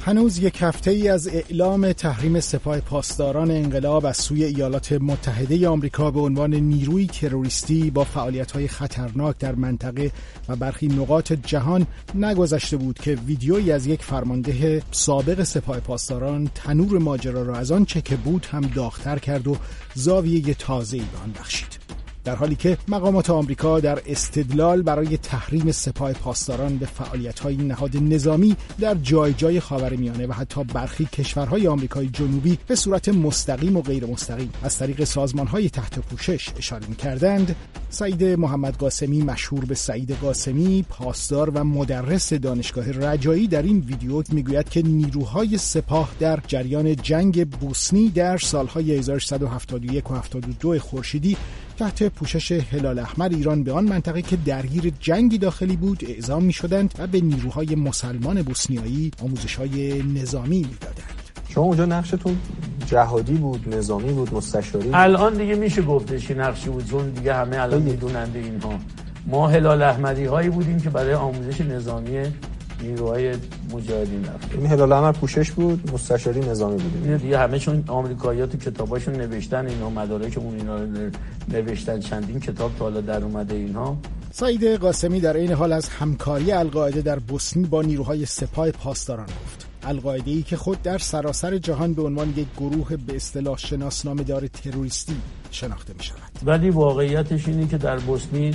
هنوز یک هفته ای از اعلام تحریم سپاه پاسداران انقلاب از سوی ایالات متحده آمریکا به عنوان نیروی تروریستی با فعالیت‌های خطرناک در منطقه و برخی نقاط جهان نگذشته بود که ویدیویی از یک فرمانده سابق سپاه پاسداران تنور ماجرا را از آن چه که بود هم داغ‌تر کرد و زاویه تازه‌ای به آن بخشید. در حالی که مقامات آمریکا در استدلال برای تحریم سپاه پاسداران به فعالیت‌های نهاد نظامی در جای خاورمیانه و حتی برخی کشورهای آمریکای جنوبی به صورت مستقیم و غیر مستقیم از طریق سازمان‌های تحت پوشش اشاره می‌کردند، سعید محمد قاسمی مشهور به سعید قاسمی، پاسدار و مدرس دانشگاه رجایی در این ویدیو میگوید که نیروهای سپاه در جریان جنگ بوسنی در سالهای 1171 و 72 خورشیدی تحت پوشش هلال احمر ایران به آن منطقه که درگیر جنگی داخلی بود اعزام می‌شدند و به نیروهای مسلمان بوسنیایی آموزش‌های نظامی می‌دادند. شما اونجا نقشتون جهادی بود، نظامی بود، مستشاری بود؟ الان دیگه میشه گفتش نقشی بود، چون دیگه همه الان میدونند اینها. ما هلال احمری هایی بودیم که برای آموزش نظامی نیروهای مجاهدین رفتیم. این هلال احمر پوشش بود، مستشاری نظامی بودیم. این دیگه همه چون آمریکایی‌ها تو کتاباشون نوشتن اینا، مدارکمون اینا رو نوشتن، چندین کتاب تا حالا در اومده اینها. سعید قاسمی در این حال از همکاری القاعده در بوسنی با نیروهای سپاه پاسداران گفت. القاعده‌ای که خود در سراسر جهان به عنوان یک گروه به اصطلاح شناسنامه‌دار تروریستی شناخته می‌شود. ولی واقعیتش اینه که در بوسنی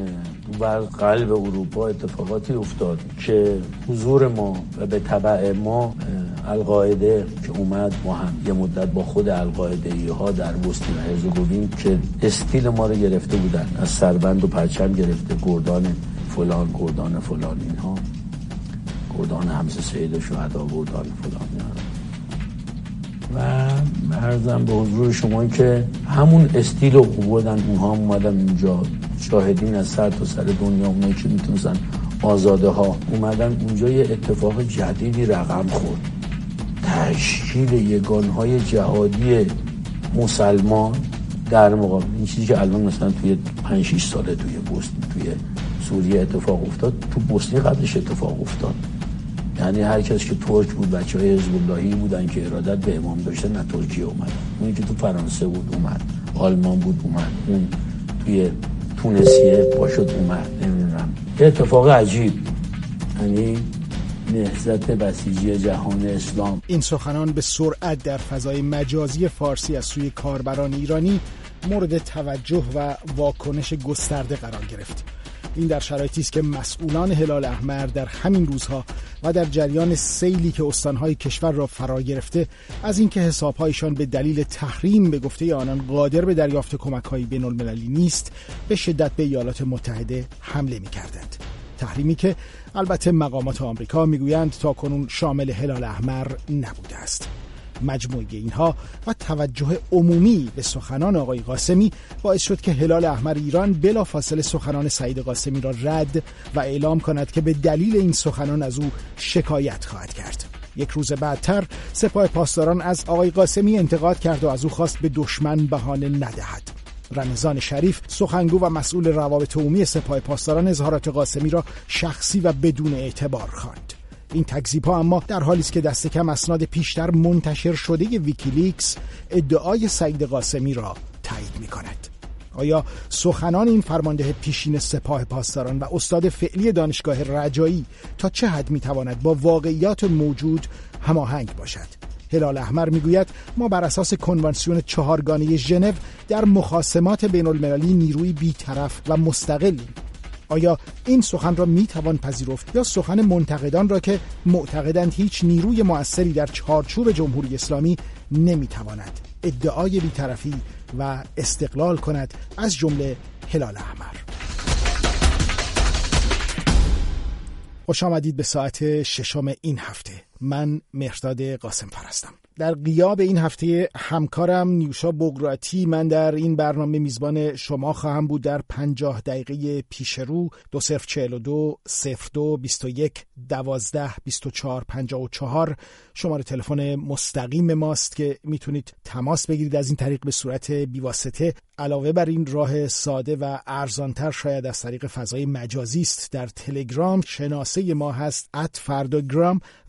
بر قلب اروپا اتفاقاتی افتاد که حضور ما و به تبع ما القاعده که اومد، ما هم یه مدت با خود القاعده‌ای‌ها در بوسنی و هرزگوین که استیل ما رو گرفته بودن، از سربند و پرچم گرفته، گردان فلان اینها، گردان حمزه سید شهدا، گردان فلان و عرضم به حضور شما که همون استیل رو بودن، اونها اومدن اینجا، شاهدین از سر تا سر دنیا، اونایی که میتونستن آزاده ها اومدن اونجا. یه اتفاق جدیدی رقم خورد، تشکیل یگانهای جهادی مسلمان در مقابل این چیزی که الان مثلا توی 5-6 ساله توی بوسنی، توی سوریه اتفاق افتاد، تو بوسنی قبلش اتفاق افتاد. یعنی هر کس که ترک بود، بچهای حزب اللهی بودن که ارادت به امام داشتن، نه ترکیه اومد، اونی که تو فرانسه بود اومد، آلمان بود اومد، اون توی تونسیه پاشد اومد، نمیدونم. اتفاق عجیب، یعنی نهضت بسیجی جهان اسلام. این سخنان به سرعت در فضای مجازی فارسی از سوی کاربران ایرانی مورد توجه و واکنش گسترده قرار گرفت. این در شرایطی است که مسئولان هلال احمر در همین روزها و در جریان سیلی که استانهای کشور را فرا گرفته از اینکه حسابهایشان به دلیل تحریم به گفته آنان قادر به دریافت کمک‌های بین‌المللی نیست، به شدت به ایالات متحده حمله می‌کردند. تحریمی که البته مقامات آمریکا میگویند تاکنون شامل هلال احمر نبوده است. مجموعه اینها و توجه عمومی به سخنان آقای قاسمی باعث شد که هلال احمر ایران بلافاصله سخنان سعید قاسمی را رد و اعلام کند که به دلیل این سخنان از او شکایت خواهد کرد. یک روز بعدتر سپاه پاسداران از آقای قاسمی انتقاد کرد و از او خواست به دشمن بهانه ندهد. رمضان شریف، سخنگو و مسئول روابط عمومی سپاه پاسداران، اظهارات قاسمی را شخصی و بدون اعتبار خواند. این تکذیب‌ها اما در حالی است که دست کم اسناد پیشتر منتشر شده ویکیلیکس ادعای سعید قاسمی را تایید می‌کند. آیا سخنان این فرمانده پیشین سپاه پاسداران و استاد فعلی دانشگاه رجایی تا چه حد می‌تواند با واقعیات موجود هماهنگ باشد؟ هلال احمر میگوید ما بر اساس کنوانسیون 4گانه ژنو در مخاصمات بین‌المللی نیروی بی‌طرف و مستقلیم. آیا این سخن را میتوان پذیرفت یا سخن منتقدان را که معتقدند هیچ نیروی مؤثری در چارچوب جمهوری اسلامی نمیتواند ادعای بی‌طرفی و استقلال کند، از جمله هلال احمر؟ خوش آمدید به ساعت 6 این هفته. من مهرداد قاسمفر هستم. در غیاب این هفته همکارم نیوشا بغراتی، من در این برنامه میزبان شما خواهم بود. در 50 دقیقه پیش رو 2042 02 21 12 24 54 شماره تلفن مستقیم ماست که میتونید تماس بگیرید از این طریق به صورت بیواسطه. علاوه بر این راه ساده و ارزانتر شاید از طریق فضای مجازی است. در تلگرام شناسه ما هست @فرداگرام و از طریق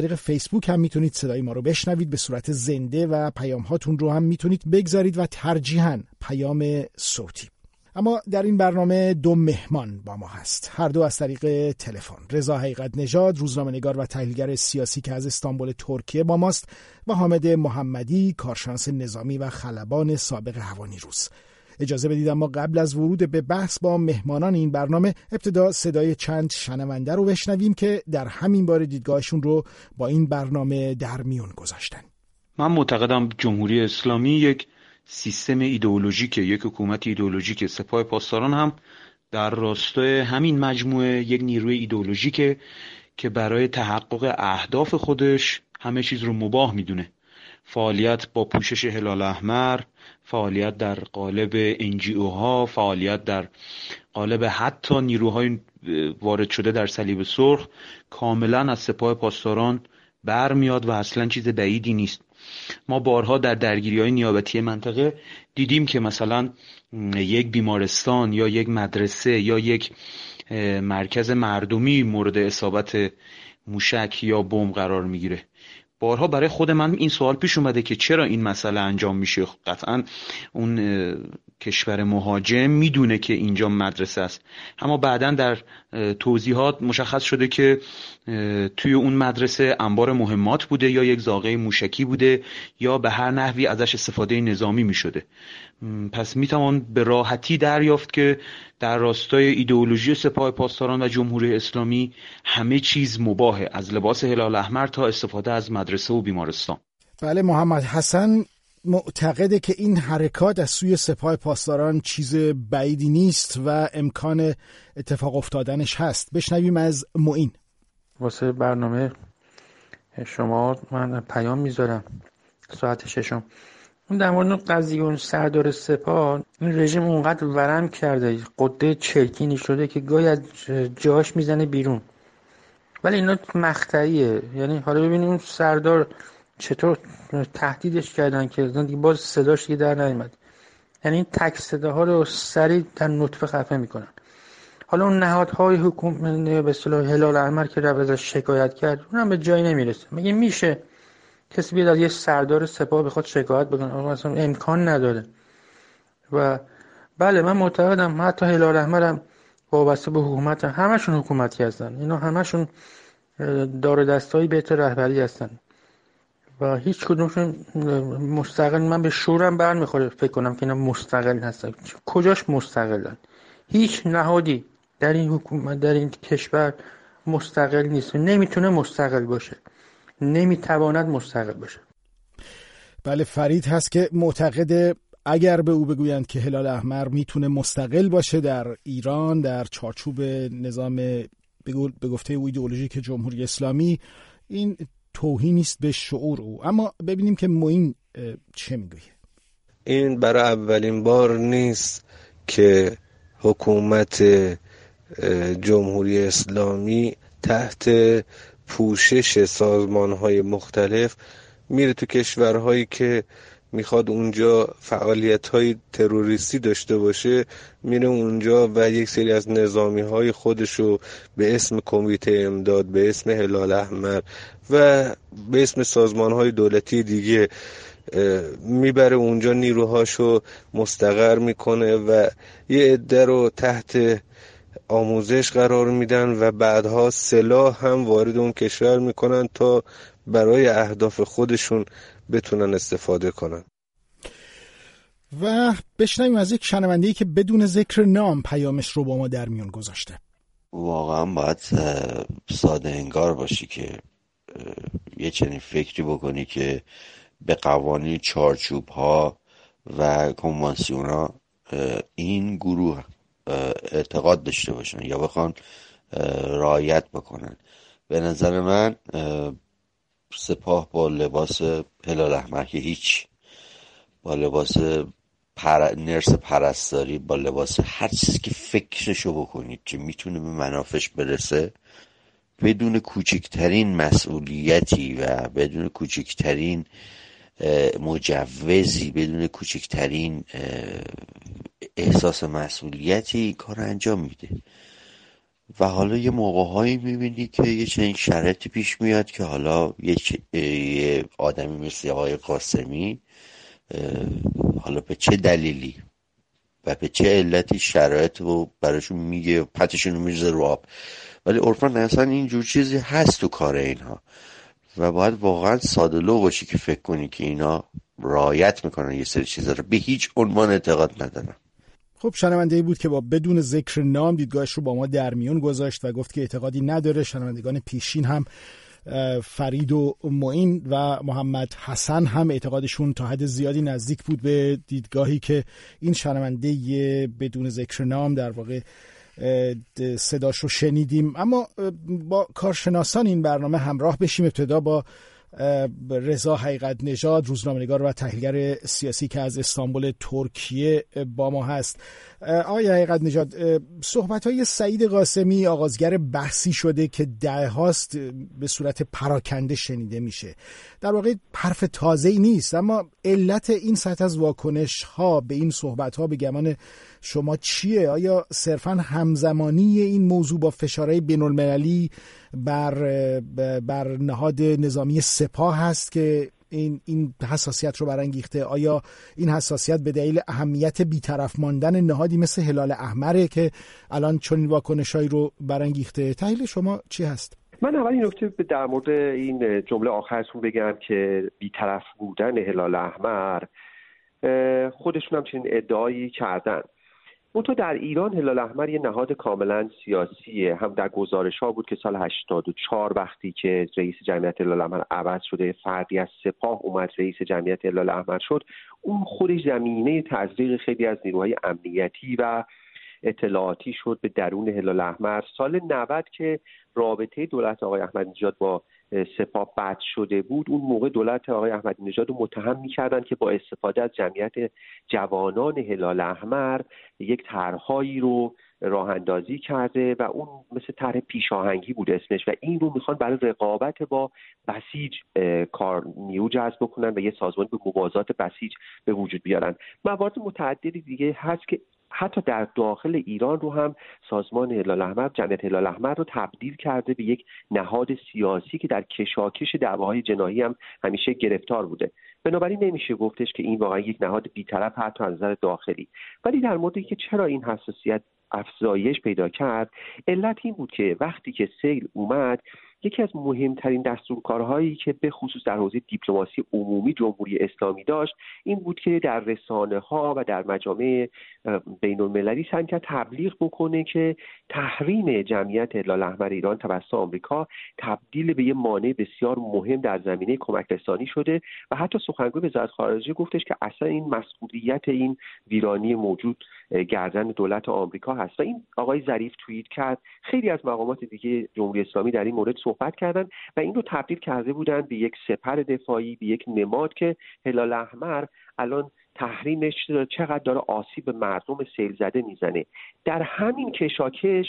طریق فیسبوک هم میتونید صدای ما رو بشنوید به صورت زنده و پیام هاتون رو هم میتونید بگذارید و ترجیحاً پیام صوتی. اما در این برنامه 2 مهمان با ما هست، هر دو از طریق تلفن. رضا حقیقت نژاد، روزنامه‌نگار و تحلیلگر سیاسی که از استانبول ترکیه با ماست، و حامد محمدی، کارشناس نظامی و خلبان سابق هوانیروز. اجازه بدید اما قبل از ورود به بحث با مهمانان این برنامه ابتدا صدای چند شنونده رو بشنویم که در همین باره دیدگاهشون رو با این برنامه در میون گذاشتن. من معتقدم جمهوری اسلامی یک سیستم ایدئولوژیکه، یک حکومت ایدئولوژیکه. سپاه پاسداران هم در راستای همین مجموعه یک نیروی ایدئولوژیکه که برای تحقق اهداف خودش همه چیز رو مباح میدونه. فعالیت با پوشش هلال احمر، فعالیت در قالب NGO ها، فعالیت در قالب حتی نیروهای وارد شده در صلیب سرخ کاملا از سپاه پاسداران برمیاد و اصلا چیز بعیدی نیست. ما بارها در درگیری‌های نیابتی منطقه دیدیم که مثلا یک بیمارستان یا یک مدرسه یا یک مرکز مردمی مورد اصابت موشک یا بمب قرار میگیره. بارها برای خود من این سوال پیش اومده که چرا این مسئله انجام میشه. قطعا اون کشور مهاجم میدونه که اینجا مدرسه است، اما بعداً در توضیحات مشخص شده که توی اون مدرسه انبار مهمات بوده یا یک زاغه موشکی بوده یا به هر نحوی ازش استفاده نظامی میشده. پس میتوان به راحتی دریافت که در راستای ایدئولوژی سپاه پاسداران و جمهوری اسلامی همه چیز مباحه، از لباس هلال احمر تا استفاده از مدرسه و بیمارستان. بله، محمد حسن معتقده که این حرکات از سوی سپاه پاسداران چیز بعیدی نیست و امکان اتفاق افتادنش هست. بشنویم از معین. واسه برنامه شما من پیام میذارم ساعت 6. اون در مورد قضیه اون سردار سپاه، این رژیم اونقدر ورم کرده، قده چرکینی شده که گاهی از جاش میزنه بیرون، ولی اینا مقطعیه. یعنی حالا ببینیم اون سردار چطور تهدیدش کردن که دیگه باز صداش دیگه در نیامد. یعنی این تک صداها رو سریع در نطفه خفه میکنن. حالا اون نهادهای حکومت به اصطلاح هلال احمر که رفت ازش شکایت کرد، اونم به جایی نمیرسه. مگه میشه کسی بیاد از یه سردار سپاه بخواد شکایت بکنه؟ اصلا امکان نداره. و بله، من معتقدم حتی هلال احمر هم وابسته به حکومت، همشون حکومتی هستن. اینا همشون دار دستایی بهتر رهبری هستن و هیچ کدومشون مستقل. من به شورم برمیخوره فکر کنم که اینا مستقل هستن. کجاش مستقلن؟ هیچ نهادی در این حکومت، در این کشور مستقل نیست، نمیتونه مستقل باشه، نمیتواند مستقل باشه. بله، فرید هست که معتقد اگر به او بگویند که هلال احمر میتونه مستقل باشه در ایران در چارچوب نظام به گفته او ایدئولوژیک جمهوری اسلامی، این توهینی است به شعور او. اما ببینیم که معین چه میگه. این برای اولین بار نیست که حکومت جمهوری اسلامی تحت پوشش سازمان‌های مختلف میره تو کشورهایی که میخواد اونجا فعالیت‌های تروریستی داشته باشه، میره اونجا و یک سری از نظامی‌های خودشو به اسم کمیته امداد، به اسم هلال احمر و به اسم سازمان‌های دولتی دیگه میبره اونجا، نیروهاشو مستقر میکنه و یه عده رو تحت آموزش قرار میدن و بعدها سلاح هم وارد اون کشور میکنن تا برای اهداف خودشون بتونن استفاده کنن. و بشنویم از یک شنونده‌ای که بدون ذکر نام پیامش رو با ما در میون گذاشته. واقعا باید ساده انگار باشی که یه چنین فکری بکنی که به قوانین، چارچوب ها و کنوانسیون ها این گروه اعتقاد داشته باشن یا بخوان رعایت بکنن. به نظر من سپاه با لباس هلال احمر که هیچ، با لباس نرس پرستاری، با لباس هر چیزی که فکرشو بکنید که میتونه به منافعش برسه، بدون کوچکترین مسئولیتی و بدون کوچکترین مجوزی، بدون کوچکترین احساس مسئولیتی کار انجام میده و حالا یه موقع‌هایی می‌بینی که یه چنین شرایطی پیش میاد که حالا یه آدمی مثل آقای قاسمی حالا به چه دلیلی و به چه علتی شرایط رو براشون میگه، پتشون رو میرزه رو آب، ولی عرفاً اصلا اینجور چیزی هست تو کار اینها و باید واقعا ساده لو باشی که فکر کنی که اینا رعایت میکنن یه سری چیزا رو. به هیچ عنوان اعتقاد ندارم. خب شنونده‌ای بود که با بدون ذکر نام دیدگاهش رو با ما در میون گذاشت و گفت که اعتقادی نداره. شنوندگان پیشین هم فرید و معین و محمد حسن هم اعتقادشون تا حد زیادی نزدیک بود به دیدگاهی که این شنونده بدون ذکر نام در واقع صداش رو شنیدیم. اما با کارشناسان این برنامه همراه بشیم. ابتدا با رضا حقیقت نژاد، روزنامه‌نگار و تحلیلگر سیاسی که از استانبول ترکیه با ما هست. آقای حقیقت نژاد، صحبت‌های سعید قاسمی آغازگر بحثی شده که دههاست به صورت پراکنده شنیده میشه. در واقع حرف تازه‌ای نیست، اما علت این سطح از واکنش‌ها به این صحبت‌ها به گمان شما چیه؟ آیا صرفاً همزمانی این موضوع با فشارهای بین‌المللی بر نهاد نظامی سپاه هست که این حساسیت رو برانگیخته؟ آیا این حساسیت به دلیل اهمیت بی‌طرف ماندن نهادی مثل هلال احمره که الان چنین واکنشایی رو برانگیخته؟ تحلیل شما چی هست؟ من اول این نکته در مورد این جمله آخرتون بگم که بی‌طرف بودن هلال احمر، خودشون هم چنین ادعایی کردن. منتها در ایران هلال احمر یه نهاد کاملا سیاسیه. هم در گزارش‌ها بود که سال 84 وقتی که رئیس جمعیت هلال احمر عوض شده، فردی از سپاه اومد رئیس جمعیت هلال احمر شد، اون خودش زمینه تزریق خیلی از نیروهای امنیتی و اطلاعاتی شد به درون هلال احمر. سال 90 که رابطه دولت آقای احمدی نژاد با سپاه بد شده بود، اون موقع دولت آقای احمدی نژاد رو متهم می‌کردن که با استفاده از جمعیت جوانان هلال احمر یک طرح‌هایی رو راه اندازی کرده و اون مثل طرح پیشاهنگی بود اسمش و این رو میخوان برای رقابت با بسیج کار نیرو جذب بکنن و یه سازمان به موازات بسیج به وجود بیارن. موارد متعددی دیگه هست که حتی در داخل ایران رو هم سازمان هلال احمر، جمعیت هلال احمر رو تبدیل کرده به یک نهاد سیاسی که در کشاکش دعواهای جناحی هم همیشه گرفتار بوده. بنابراین نمیشه گفتش که این واقعا یک نهاد بی‌طرف حتی از نظر داخلی. ولی در مورد اینکه چرا این حساسیت افزایش پیدا کرد، علت این بود که وقتی که سیل اومد، یکی از مهمترین دستورکارهایی که به خصوص در حوزه دیپلماسی عمومی جمهوری اسلامی داشت این بود که در رسانه‌ها و در مجامع بین‌المللی سعی کرد تبلیغ بکنه که تحریم جمعیت هلال احمر ایران توسط آمریکا تبدیل به یه مانع بسیار مهم در زمینه کمک رسانی شده و حتی سخنگوی وزارت خارجه گفتش که اصلا این مسئولیت این ویرانی موجود گردن دولت آمریکا هست. و این آقای ظریف توییت کرد، خیلی از مقامات دیگه جمهوری اسلامی در این مورد صحبت کردن و این رو تبدیل کرده بودن به یک سپر دفاعی، به یک نماد که هلال احمر الان تحریمش چقدر داره آسیب به مردم سیل زده میزنه. در همین کشاکش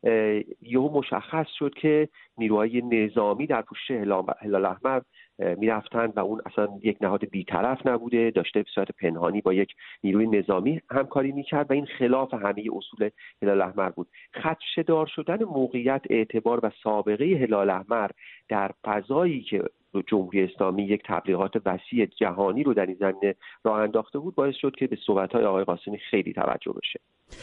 یهو مشخص شد که نیروهای نظامی در پوشش هلال احمر میرفتن و اون اصلا یک نهاد بی‌طرف نبوده، داشته به صورت پنهانی با یک نیروی نظامی همکاری میکرد و این خلاف همه اصول هلال احمر بود. خدشه‌دار شدن موقعیت، اعتبار و سابقه هلال احمر در فضایی که جمهوری اسلامی یک تبلیغات وسیع جهانی رو در این زمینه راه انداخته بود باعث شد که به صحبت‌های آقای قاسمی خیلی توجه بشه.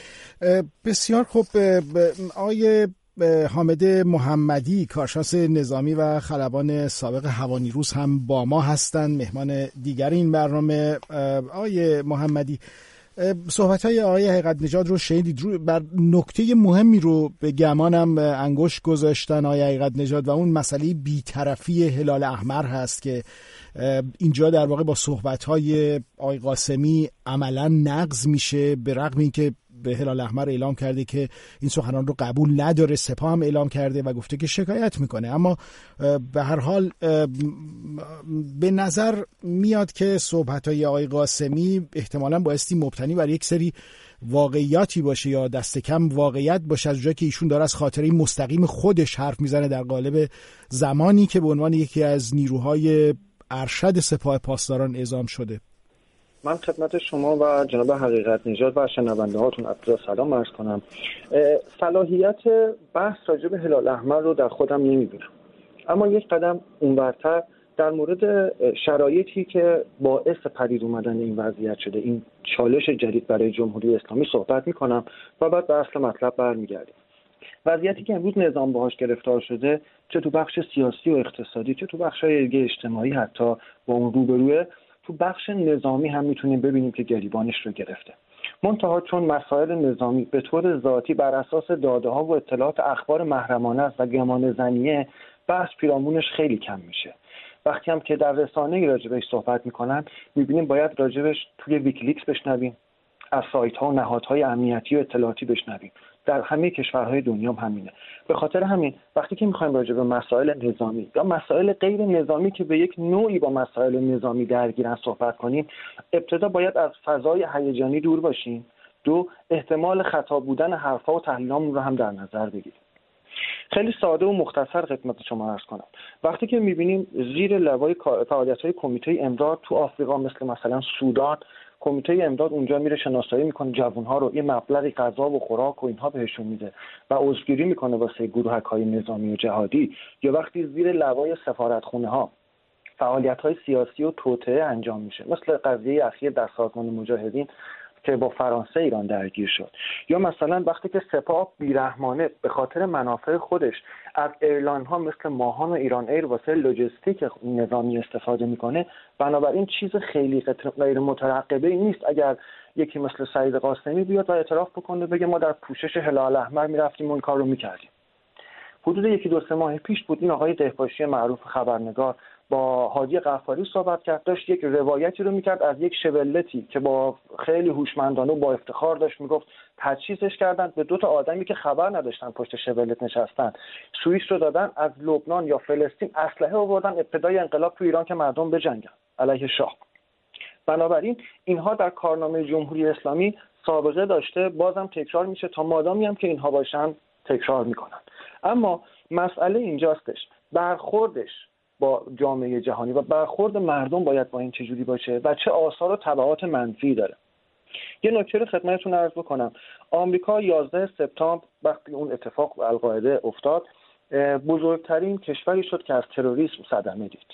بسیار خوب. آقای حامد محمدی، کارشناس نظامی و خلبان سابق هوانیروز هم با ما هستند، مهمان دیگر این برنامه. آقای محمدی، صحبت‌های آقای حقیقت نژاد رو شنیدید، بر نکته مهمی رو به گمانم انگشت گذاشتن آقای حقیقت نژاد و اون مسئله بی‌طرفی هلال احمر هست که اینجا در واقع با صحبت‌های آقای قاسمی عملاً نقض میشه، به رغم اینکه به هلال احمر اعلام کرده که این سخنان رو قبول نداره، سپاه هم اعلام کرده و گفته که شکایت میکنه. اما به هر حال به نظر میاد که صحبت‌های آقای قاسمی احتمالاً بایستی مبتنی بر یک سری واقعیاتی باشه یا دست کم واقعیت باشه، از جایی که ایشون داره از خاطره مستقیم خودش حرف میزنه در قالب زمانی که به عنوان یکی از نیروهای ارشد سپاه پاسداران اعزام شده. من خدمت شما و جناب حقیقت نژاد و شنونده هاتون ابتدا سلام عرض کنم. صلاحیت بحث راجع به هلال احمر رو در خودم نمیبینم، اما یک قدم اونورتر در مورد شرایطی که باعث پدید اومدن این وضعیت شده، این چالش جدید برای جمهوری اسلامی صحبت میکنم و بعد به اصل مطلب برمیگردیم. وضعیتی که امروز نظام باهاش گرفتار شده، چه تو بخش سیاسی و اقتصادی، چه تو بخش‌های دیگه اجتماعی، حتی با اون روبروه، تو بخش نظامی هم میتونیم ببینیم که گریبانش رو گرفته. منتها چون مسائل نظامی به طور ذاتی بر اساس داده‌ها و اطلاعات اخبار محرمانه است و گمانه‌زنیه، بحث پیرامونش خیلی کم میشه. وقتی هم که در رسانه‌ای راجبش صحبت میکنن، میبینیم باید راجبش توی ویکیلیکس بشنویم، از سایت‌ها و نهادهای امنیتی و اطلاعاتی بشنویم. در همه کشورهای دنیا هم همینه. به خاطر همین وقتی که میخوایم راجع به مسائل نظامی یا مسائل غیر نظامی که به یک نوعی با مسائل نظامی درگیرن صحبت کنیم، ابتدا باید از فضای هیجانی دور باشیم. دو، احتمال خطا بودن حرفا و تحلیلامون رو هم در نظر بگیریم. خیلی ساده و مختصر خدمت شما عرض کنم. وقتی که میبینیم زیر لوای فعالیت‌های کمیته امداد تو آفریقا مثلا سودان، کمیته امداد اونجا میره شناسایی میکنه جوانها رو، یه مبلغی غذا و خوراک و اینها بهشون میده و عضوگیری میکنه واسه گروهک‌های نظامی و جهادی، یا وقتی زیر لوای سفارتخونه‌ها فعالیت‌های سیاسی و توطئه انجام میشه، مثل قضیه اخیر در سازمان مجاهدین که با فرانسه ایران درگیر شد، یا مثلا وقتی که سپاه بیرحمانه به خاطر منافع خودش از ایرلاین ها مثل ماهان و ایران ایر واسه لوجستیک نظامی استفاده میکنه، بنابراین چیز خیلی غیر مترقبه نیست اگر یکی مثل سعید قاسمی بیاد و اعتراف بکنه بگه ما در پوشش هلال احمر میرفتیم و این کار رو میکردیم. حدود 1-2 ماه پیش بود این آقای دهباشی معروف خبرنگار با هادی غفاری صحبت کرد، داشت یک روایتی رو میکرد از یک شولتی که با خیلی هوشمندانه و با افتخار داشت میگفت تجهیزش کردن به 2 آدمی که خبر نداشتن پشت شولت نشستن، سوئیس رو دادن، از لبنان یا فلسطین اسلحه آوردن ابتدای انقلاب تو ایران که مردم بجنگن علیه شاه. بنابراین اینها در کارنامه جمهوری اسلامی سابقه داشته، بازم تکرار میشه تا مادامی هم که اینها باشن تکرار میکنن. اما مسئله اینجاستش، برخوردش با جامعه جهانی و برخورد مردم باید با این چجوری باشه و چه آثار و تبعات منفی داره. یه نکته رو خدمتتون عرض بکنم. آمریکا 11 سپتامبر وقتی اون اتفاق با القاعده افتاد، بزرگترین کشوری شد که از تروریسم صدمه دید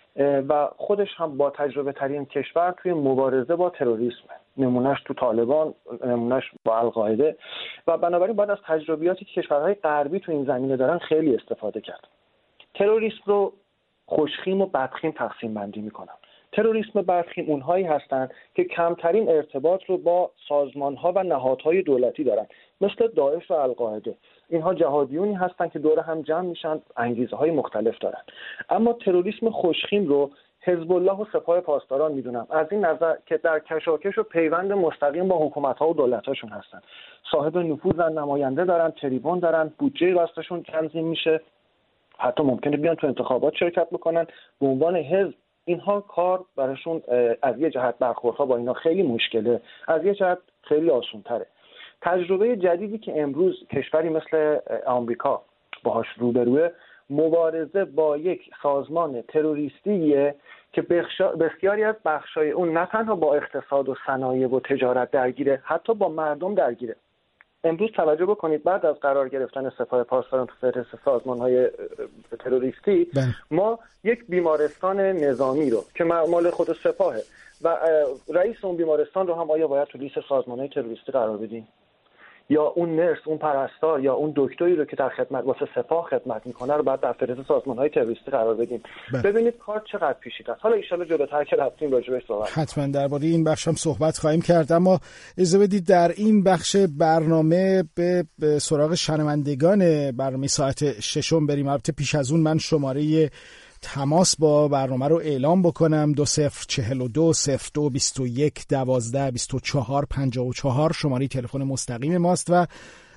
و خودش هم با تجربه ترین کشور توی مبارزه با تروریسم، نمونهش تو طالبان، نمونهش با القاعده، و بنابراین باید از تجربیاتی که کشورهای غربی تو این زمینه دارن خیلی استفاده کرد. تروریسم رو خوشخیم و بدخیم تقسیم بندی میکنم. تروریسم بدخیم اونهایی هستند که کمترین ارتباط رو با سازمانها و نهادهای دولتی دارن، مثل داعش و القاعده. اینها جهادیونی هستند که دور هم جمع میشن، انگیزه های مختلف دارن. اما تروریسم خوشخیم رو حزب الله و سپاه پاسداران میدونم، از این نظر که در کشاکش و پیوند مستقیم با حکومت‌ها و دولت‌هاشون هستن، صاحب نفوذن، نماینده دارن، تریبون دارن، بودجه راستشون تنظیم میشه، حتی ممکنه بیان تو انتخابات شرکت بکنن به عنوان حزب. اینها کار براشون از یه جهت برخوردها با اینا خیلی مشکله، از یه جهت خیلی آسان‌تره. تجربه جدیدی که امروز کشوری مثل آمریکا باهاش روبروه، مبارزه با یک سازمان تروریستیه که بسیاری از بخشای اون نه تنها با اقتصاد و صنایع و تجارت درگیره، حتی با مردم درگیره. امروز توجه بکنید، بعد از قرار گرفتن سپاه پاسداران تو فهرست سازمان‌های تروریستی، ما یک بیمارستان نظامی رو که مال خود سپاهه و رئیس اون بیمارستان رو هم آیا باید تو لیست سازمان‌های تروریستی قرار بدیم؟ یا اون نرس، اون پرستار یا اون دکتری رو که در خدمت واسه سپاه خدمت میکنه رو بعد در فهرست سازمان‌های تروریستی قرار بدیم؟ ببینید کار چقدر پیچیده است. حالا ان شاءالله جلوتر که رفتیم راجع بهش صحبت حتما درباره این بخش هم صحبت خواهیم کرد، اما اجازه بدید در این بخش برنامه به سراغ شنوندگان برنامه ساعت 6 بریم. البته پیش از اون من شماره تماس با برنامه رو اعلام بکنم: 2042 02 21 12 24 54 شماره تلفن مستقیم ماست و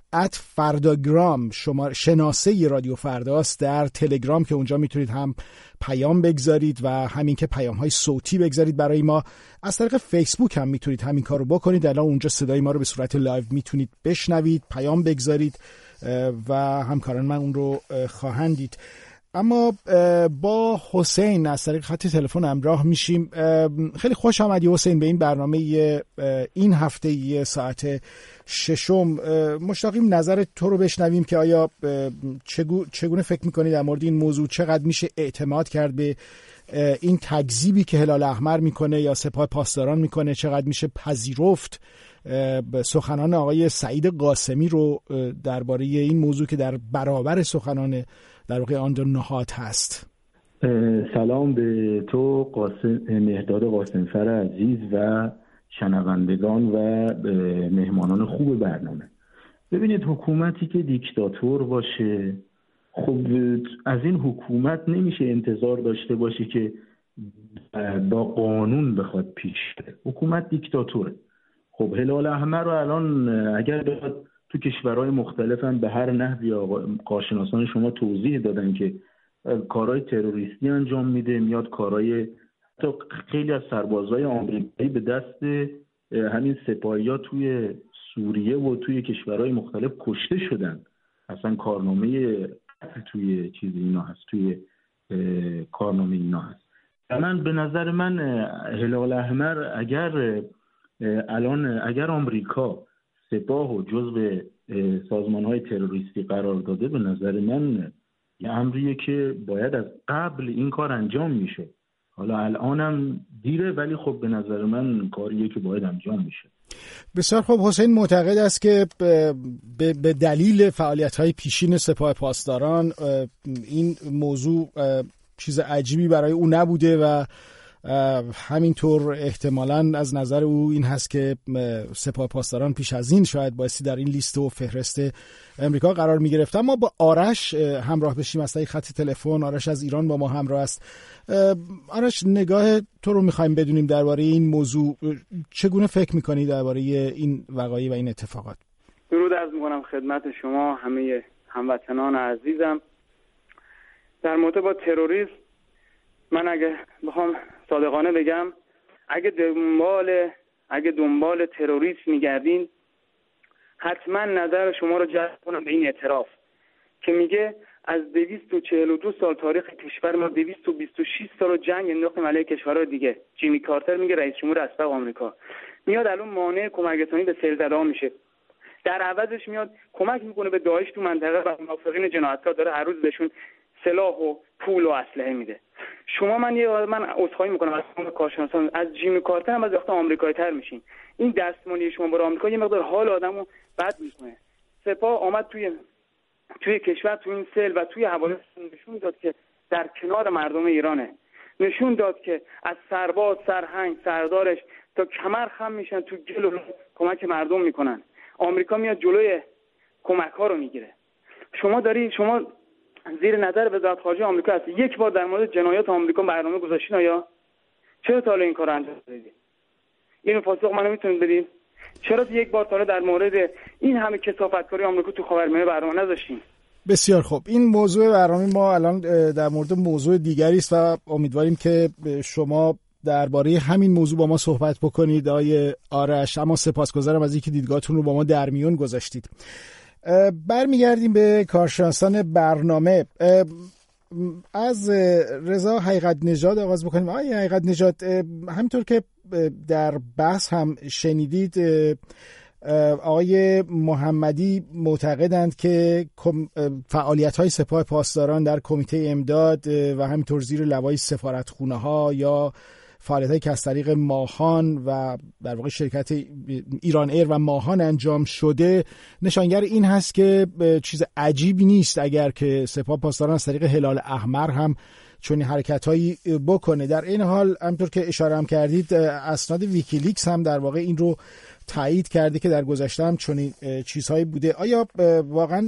@فرداگرام شناسه رادیو فرداست در تلگرام که اونجا میتونید هم پیام بگذارید و همین که پیام های صوتی بگذارید برای ما. از طریق فیسبوک هم میتونید همین کارو بکنید، الان اونجا صدای ما رو به صورت لایو میتونید بشنوید، پیام بگذارید و همکاران من اون رو خواهند دید. اما با حسین از طریق خط تلفن همراه میشیم. خیلی خوش آمدی حسین به این برنامه این هفته ساعت 6. مشتاقیم نظر تو رو بشنویم که آیا چگونه فکر میکنی در مورد این موضوع، چقدر میشه اعتماد کرد به این تکذیبی که هلال احمر میکنه یا سپاه پاسداران میکنه، چقدر میشه پذیرفت سخنان آقای سعید قاسمی رو درباره این موضوع که در برابر سخنان در واقع آن دو نهاد هست. سلام به تو مهداد قاسمفر عزیز و شنوندگان و مهمانان خوب برنامه. ببینید، حکومتی که دیکتاتور باشه، خب از این حکومت نمیشه انتظار داشته باشه که با قانون بخواد پیش بره. حکومت دیکتاتوره. خب هلال احمر رو الان اگر بخواد تو کشورهای مختلف هم به هر نحوی کارشناسان شما توضیح دادن که کارهای تروریستی انجام میده، میاد کارهای، حتی خیلی از سربازهای آمریکایی به دست همین سپاهی‌ها توی سوریه و توی کشورهای مختلف کشته شدن. اصلا کارنامه توی چیز اینا هست، توی کارنامه اینا هست. من به نظر من هلال احمر اگر آمریکا سپاه و جزو سازمان‌های تروریستی قرار داده، به نظر من یه امریه که باید از قبل این کار انجام میشه. حالا الانم دیره، ولی خب به نظر من کاریه که باید انجام میشه. بسیار خب. حسین معتقد است که به دلیل فعالیت‌های پیشین سپاه پاسداران این موضوع چیز عجیبی برای او نبوده و همینطور احتمالاً از نظر او این هست که سپاه پاسداران پیش از این شاید بایستی در این لیست و فهرست امریکا قرار می گرفت. اما با آرش همراه بشیم از طریق خط تلفن. آرش از ایران با ما همراه است. آرش، نگاه تو رو می‌خوایم بدونیم درباره این موضوع. چگونه فکر می‌کنی درباره این وقایع و این اتفاقات؟ درود عرض می‌کنم خدمت شما همه هموطنان عزیزم. در مورد با تروریسم، من اگه بخوام صادقانه بگم، اگه دنبال تروریسم میگردین، حتما نظر شما رو جلب کنم به این اعتراف که میگه از 242 سال تاریخ کشور ما 226 سال جنگ انداختیم علیه کشورهای دیگه. جیمی کارتر میگه رئیس جمهور اسبق آمریکا، میاد الان مانع کمک رسانی به سیل‌زده‌ها میشه، در عوضش میاد کمک میکنه به داعش تو منطقه و منافقین جنایتکار، داره هر روز بهشون سلاح و پول و اسلحه میده. من عذرخواهی میکنم از کارشناسان، از جیمی کارتر هم از وقت آمریکایی تر میشین. این دستمالی شما برای آمریکا یه مقدار حال آدمو بد میکنه. سپاه آمد توی کشور، توی این سیل و توی حوادث نشون داد که در کنار مردم ایرانه. نشون داد که از سرباز، سرهنگ، سردارش تا کمر خم میشن تو گل و کمک مردم میکنن. آمریکا میاد جلوی کمک ها رو میگیره. شما زیر نظر وزارت خارجه آمریکا هست، یک بار در مورد جنایات آمریکا برنامه گذاشتین یا چرا تا حالا این کارو انجام دادید؟ اینو پاسخ منو میتونید بدید؟ چرا یک بار تا حالا در مورد این همه کثافتکاری آمریکا تو خاورمیانه برنامه نذاشتین؟ بسیار خوب. این موضوع برنامه ما الان در مورد موضوع دیگری است و امیدواریم که شما درباره همین موضوع با ما صحبت بکنید آقای آرش. اما سپاسگزارم از اینکه دیدگاهتون رو با ما در میون گذاشتید. برمیگردیم به کارشناسان برنامه. از رضا حقیقت نژاد آغاز بکنیم. آقای حقیقت نژاد، همینطور که در بحث هم شنیدید، آقای محمدی معتقدند که فعالیت‌های سپاه پاسداران در کمیته امداد و همینطور زیر لوای سفارتخونه‌ها یا فعالیت‌هایی که از طریق ماهان و در واقع شرکت ایران ایر و ماهان انجام شده نشانگر این هست که چیز عجیبی نیست اگر که سپاه پاسداران از طریق هلال احمر هم چون حرکت‌هایی بکنه. در این حال همونطور که اشاره هم کردید، اسناد ویکیلیکس هم در واقع این رو تایید کرده که در گذشته هم چنین چیزهایی بوده. آیا واقعا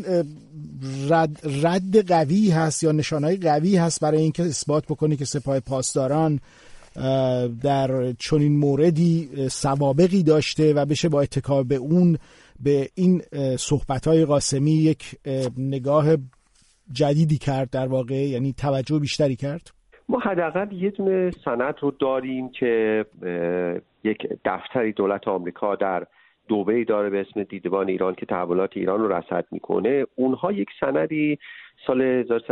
رد قوی هست یا نشانه‌های قوی هست برای اینکه اثبات بکنه که سپاه پاسداران در چنین موردی سوابقی داشته و بشه با اتکا به اون به این صحبت‌های قاسمی یک نگاه جدیدی کرد، در واقع یعنی توجه بیشتری کرد؟ ما حداقل یه دونه سند رو داریم که یک دفتری دولت آمریکا در دبی داره به اسم دیدبان ایران که تحولات ایران رو رصد میکنه. اونها یک سندی سال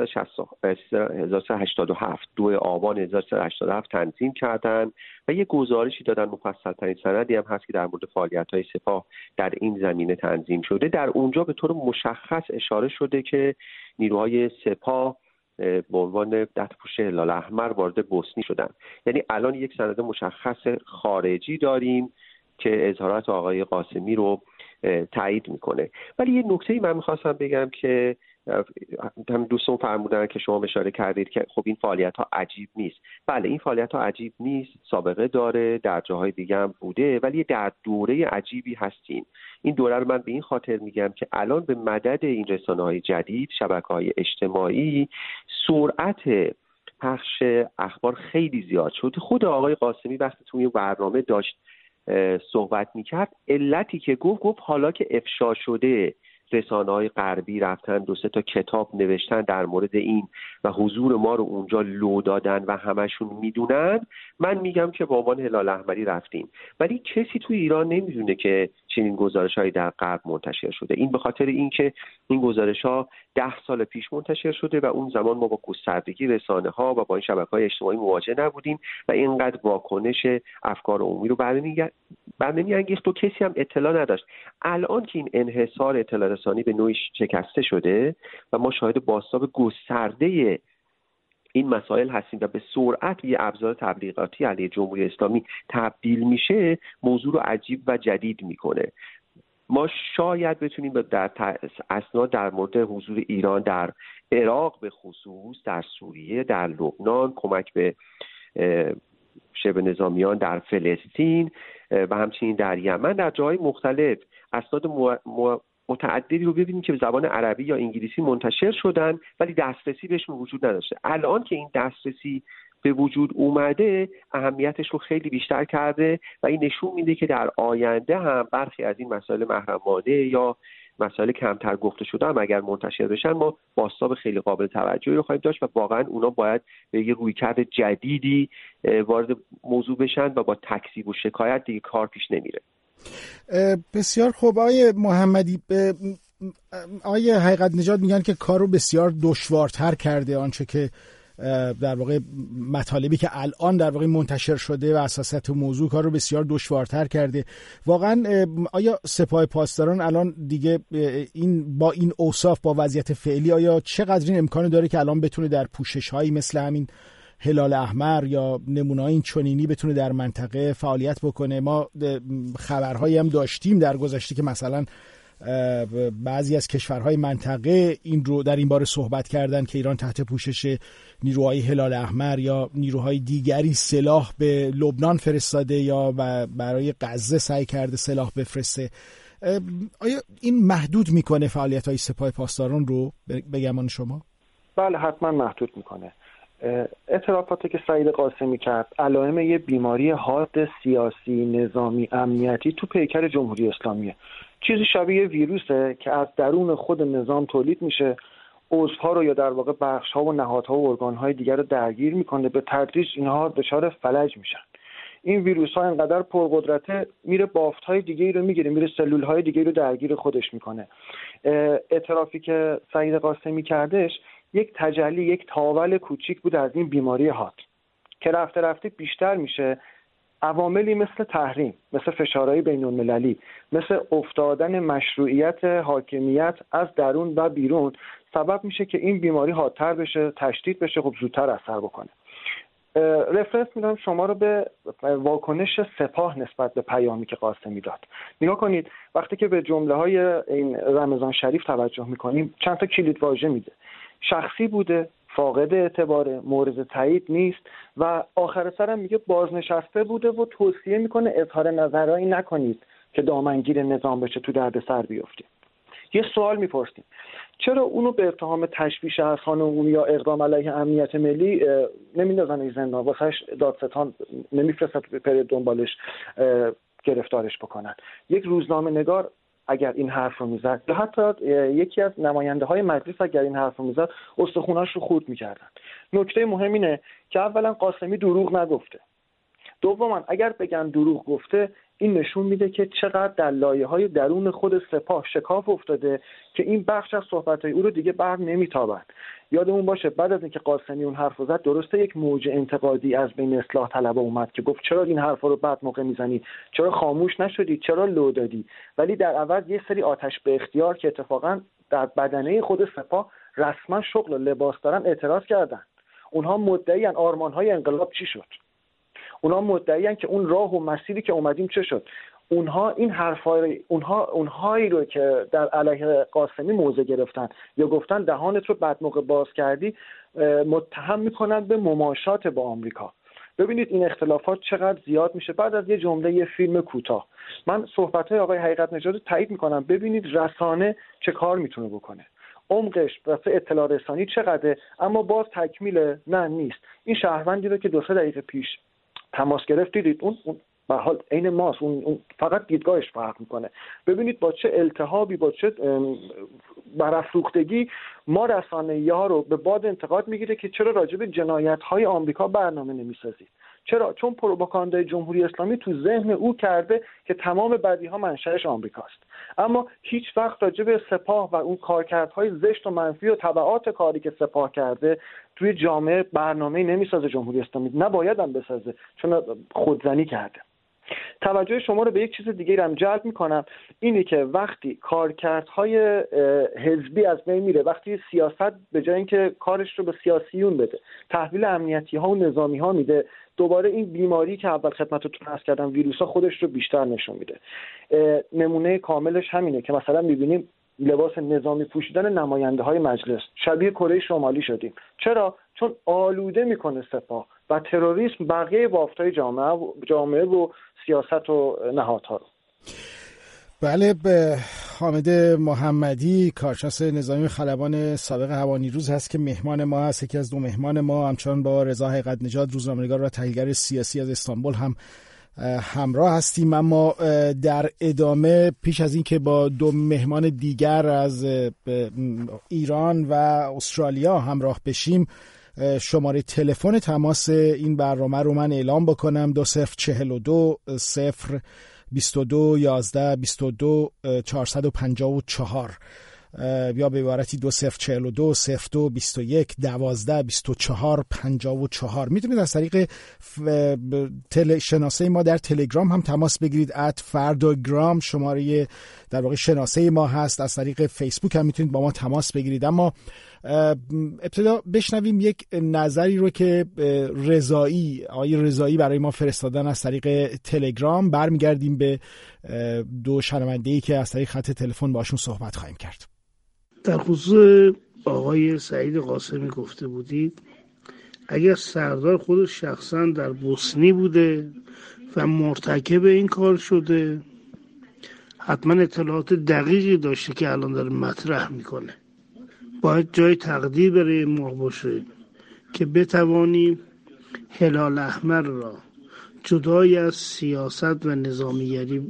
1387 2 آبان 1387 تنظیم کردن و یه گزارشی دادن، مفصل‌ترین سندی هم هست که در مورد فعالیت‌های سپاه در این زمینه تنظیم شده. در اونجا به طور مشخص اشاره شده که نیروهای سپاه به عنوان دستپوش هلال احمر وارد بوسنی شدن. یعنی الان یک سند مشخص خارجی داریم که اظهارات آقای قاسمی رو تایید میکنه. ولی یه نکته‌ای من می‌خواستم بگم که هم دوستان فرمودن که شما اشاره کردید که خب این فعالیت‌ها عجیب نیست. بله این فعالیت‌ها عجیب نیست، سابقه داره، در جاهای دیگه هم بوده، ولی در دوره عجیبی هستیم. این دوره رو من به این خاطر میگم که الان به مدد این رسانه‌های جدید، شبکه‌های اجتماعی، سرعت پخش اخبار خیلی زیاد شد. خود آقای قاسمی وقتی توی برنامه داشت صحبت میکرد، علتی که گفت حالا که افشا شده رسانه‌های غربی رفتن 2-3 تا کتاب نوشتن در مورد این و حضور ما رو اونجا لو دادن و همشون میدونن، من میگم که با عنوان هلال احمری رفتیم. ولی کسی توی ایران نمیدونه که چنین گزارش‌هایی در غرب منتشر شده. این به خاطر اینکه این گزارش‌ها 10 سال پیش منتشر شده و اون زمان ما با گستردگی رسانه‌ها و با این شبکه‌های اجتماعی مواجه نبودیم و اینقدر واکنش افکار عمومی رو برنمی‌انگیخت و کسی هم اطلاع نداشت. الان که این انحصار اطلاع رسانی به نوعی شکسته شده و ما شاهد بازتاب گسترده این مسائل هستیم و به سرعت یه ابزار تبلیغاتی علیه جمهوری اسلامی تبدیل میشه، موضوع رو عجیب و جدید میکنه. ما شاید بتونیم در اسناد در مورد حضور ایران در عراق به خصوص، در سوریه، در لبنان، کمک به شبه نظامیان در فلسطین و همچنین در یمن، در جاهای مختلف اسناد متعددی رو ببینیم که به زبان عربی یا انگلیسی منتشر شدن ولی دسترسی بهشون وجود نداشته. الان که این دسترسی به وجود اومده، اهمیتش رو خیلی بیشتر کرده و این نشون میده که در آینده هم برخی از این مسائل محرمانه یا مسائل کمتر گفته شده هم اگر منتشر بشن، ما بازتاب خیلی قابل توجهی رو خواهیم داشت و واقعا اونا باید به یه رویکرد جدیدی وارد موضوع بشن و با تکذیب و شکایت دیگه کار پیش نمیره. بسیار خوب. آقای محمدی، آقای حقیقت نژاد میگن که کار رو بسیار دشوارتر کرده، آنچه که در واقع مطالبی که الان در واقع منتشر شده و اساسات موضوع کار رو بسیار دشوارتر کرده. واقعا آیا سپاه پاسداران الان دیگه با این اوصاف، با وضعیت فعلی، آیا چقدر این امکان داره که الان بتونه در پوشش‌هایی مثل همین هلال احمر یا نمونه‌های این چنینی بتونه در منطقه فعالیت بکنه؟ ما خبرهایی هم داشتیم در گذشته که مثلا بعضی از کشورهای منطقه این رو در این باره صحبت کردن که ایران تحت پوشش نیروهای هلال احمر یا نیروهای دیگری سلاح به لبنان فرستاده یا برای غزه سعی کرده سلاح بفرسته. آیا این محدود میکنه فعالیت‌های سپاه پاسداران رو به گمان شما؟ بله حتما محدود میکنه. اعترافاتی که سعید قاسمی کرد علائم یه بیماری حاد سیاسی، نظامی، امنیتی تو پیکر جمهوری اسلامیه. چیزی شبیه ویروسه که از درون خود نظام تولید میشه، عضوها رو یا در واقع بخش‌ها و نهادها و ارگان‌های دیگر رو درگیر میکنه، به تدریج اینها دچار فلج میشن. این ویروس‌ها اینقدر پرقدرته، میره بافت‌های دیگه‌ای رو میگیره، میره سلول‌های دیگه‌ای رو درگیر خودش میکنه. اعترافی که سعید قاسمی کردش یک تجلی، یک تاول کوچیک بود از این بیماری حاد که رفته رفته بیشتر میشه. عواملی مثل تحریم، مثل فشارهای بین‌المللی، مثل افتادن مشروعیت حاکمیت از درون و بیرون سبب میشه که این بیماری حادتر بشه، تشدید بشه، خب زودتر اثر بکنه. رفرنس میدم شما رو به واکنش سپاه نسبت به پیامی که قاسمی داد. نگاه کنید وقتی که به جمله‌های این رمضان شریف توجه میکنیم، چند تا کلید واژه میده. شخصی بوده، فاقد اعتباره، مورد تایید نیست و آخر سرم میگه بازنشسته بوده و توصیه میکنه اظهار نظرایی نکنید که دامنگیر نظام بشه، تو دردسر بیفتید. یه سوال میپرسیم، چرا اونو به اتهام تشویش اذهان عمومی یا اقدام علیه امنیت ملی نمیندازن زندان، واسهش دادستان نمیفرستن پر دنبالش گرفتارش بکنن؟ یک روزنامه نگار اگر این حرف رو میزد یا حتی یکی از نماینده های مجلس اگر این حرف رو میزد، استخوناش رو خورد میکردن. نکته مهم اینه که اولا قاسمی دروغ نگفته. دوما اگر بگن دروغ گفته، این نشون میده که چقدر در لایه‌های درون خود سپاه شکاف افتاده که این بخش از صحبت‌های او رو دیگه بر نمیتابند. یادمون باشه بعد از اینکه قاسمی اون حرف زد، درسته یک موج انتقادی از بین اصلاح طلبا اومد که گفت چرا این حرفا رو بعد موقع میزنی، چرا خاموش نشدی، چرا لو دادی، ولی در عوض یه سری آتش به اختیار که اتفاقا در بدنه خود سپاه رسما شغل و لباس دارن اعتراض کردن. اونها مدعیان آرمان‌های انقلاب چی شد، اونها مدعیان که اون راه و مسیری که اومدیم چه شد. اونها این حرفای اونهایی رو که در علیه قاسمی موضع گرفتن یا گفتن دهانت رو بعد موقع باز کردی، متهم میکنن به مماشات با آمریکا. ببینید این اختلافات چقدر زیاد میشه بعد از یه جمله یه فیلم کوتاه. من صحبت‌های آقای حقیقت نژاد رو تایید میکنم. ببینید رسانه چه کار میتونه بکنه، عمقش واسه اطلاع رسانی چقدره، اما باز تکمیل نه نیست. این شهروندی رو که 2-3 دقیقه پیش تماس گرفت دیدید، اون به حال عین ماست، اون فقط دیدگاهش فرق میکنه. ببینید با چه التهابی، با چه برافروختگی ما رسانه‌ها رو به باد انتقاد میگیره که چرا راجع به جنایت‌های آمریکا برنامه نمیسازید. چرا؟ چون پروپاگاندای جمهوری اسلامی تو ذهن او کرده که تمام بدی‌ها منشأش آمریکاست، اما هیچ وقت راجع به سپاه و اون کارکردهای زشت و منفی و تبعات کاری که سپاه کرده توی جامعه برنامه‌ای نمیسازه جمهوری اسلامی. نباید هم بسازه چون خودزنی کرده. توجه شما رو به یک چیز دیگه هم جلب میکنم، اینی که وقتی کارکردهای حزبی از بین میره، وقتی سیاست به جای اینکه کارش رو به سیاسیون بده تحویل امنیتی ها و نظامی ها میده، دوباره این بیماری که اول خدمتتون عرض کردم ویروس ها خودش رو بیشتر نشون میده. نمونه کاملش همینه که مثلا میبینیم لباس نظامی پوشیدن نماینده های مجلس شبیه کره شمالی شدیم. چرا؟ چون آلوده میکنه سپاه و تروریسم بقیه بافتای جامعه و سیاست و نهادها رو. بله، به حامد محمدی کارشناس نظامی خلبان سابق هوانیروز هست که مهمان ما هست، یکی از 2 مهمان ما. همچنان با رضا حقیقت نژاد روزنامه‌نگار و تحلیلگر سیاسی از استانبول هم همراه هستیم. اما در ادامه پیش از این که با 2 مهمان دیگر از ایران و استرالیا همراه بشیم، شماره تلفن تماس این برنامه رو من اعلام بکنم: 2042 022 11 22 454 یا به عبارتی 2042 02 21 12 24 54. میتونید از طریق شناسه ما در تلگرام هم تماس بگیرید. @فرداگرام شماره در واقع شناسه ما هست. از طریق فیسبوک هم میتونید با ما تماس بگیرید. اما ابتدا بشنویم یک نظری رو که آقای رضایی برای ما فرستادن از طریق تلگرام. برمیگردیم به 2 شنونده‌ای که از طریق خط تلفن باشون صحبت خواهیم کرد. در خصوص آقای سعید قاسمی گفته بودید، اگر سردار خودش شخصا در بوسنی بوده و مرتکب این کار شده، حتما اطلاعات دقیقی داشته که الان داره مطرح میکنه. باید جای تقدیر برای ما باشه که بتوانیم هلال احمر را جدای از سیاست و نظامیگری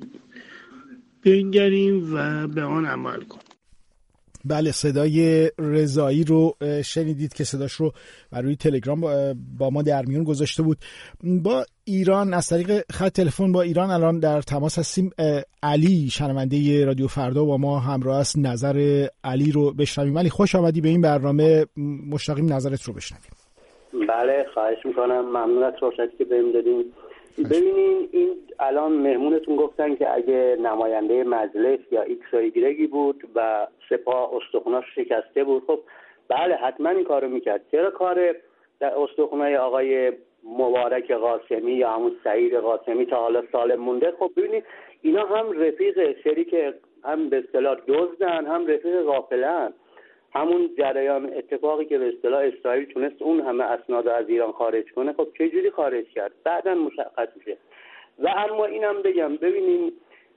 بنگریم و به آن عمل کنیم. بله، صدای رضایی رو شنیدید که صداش رو بر روی تلگرام با ما در میون گذاشته بود. با ایران از طریق خط تلفن با ایران الان در تماس هستیم. علی شنونده رادیو فردا با ما همراه است. نظر علی رو بشنویم. علی، خوش آمدی به این برنامه، مشتاقیم نظرت رو بشنویم. بله، خواهش میکنم. ممنون از فرصتی که بهم دادین. ببینین، این الان مهمونتون گفتن که اگه نماینده مجلس یا ایکس و ایگرگی بود و سپاه استخوناش شکسته بود، خب بله حتما این کارو میکرد. چرا کار در استخونای آقای مبارک قاسمی یا همون سعید قاسمی تا حالا سالم مونده؟ خب ببینید اینا هم رفیق شریک، هم به اصطلاح دزدن، هم رفیق غافلن. همون جریان اتفاقی که به اصطلاح اسرائیل تونست اون همه اسناد از ایران خارج کنه، خب چه جوری خارج کرد بعداً مشخص میشه. و اما اینم بگم، ببینیم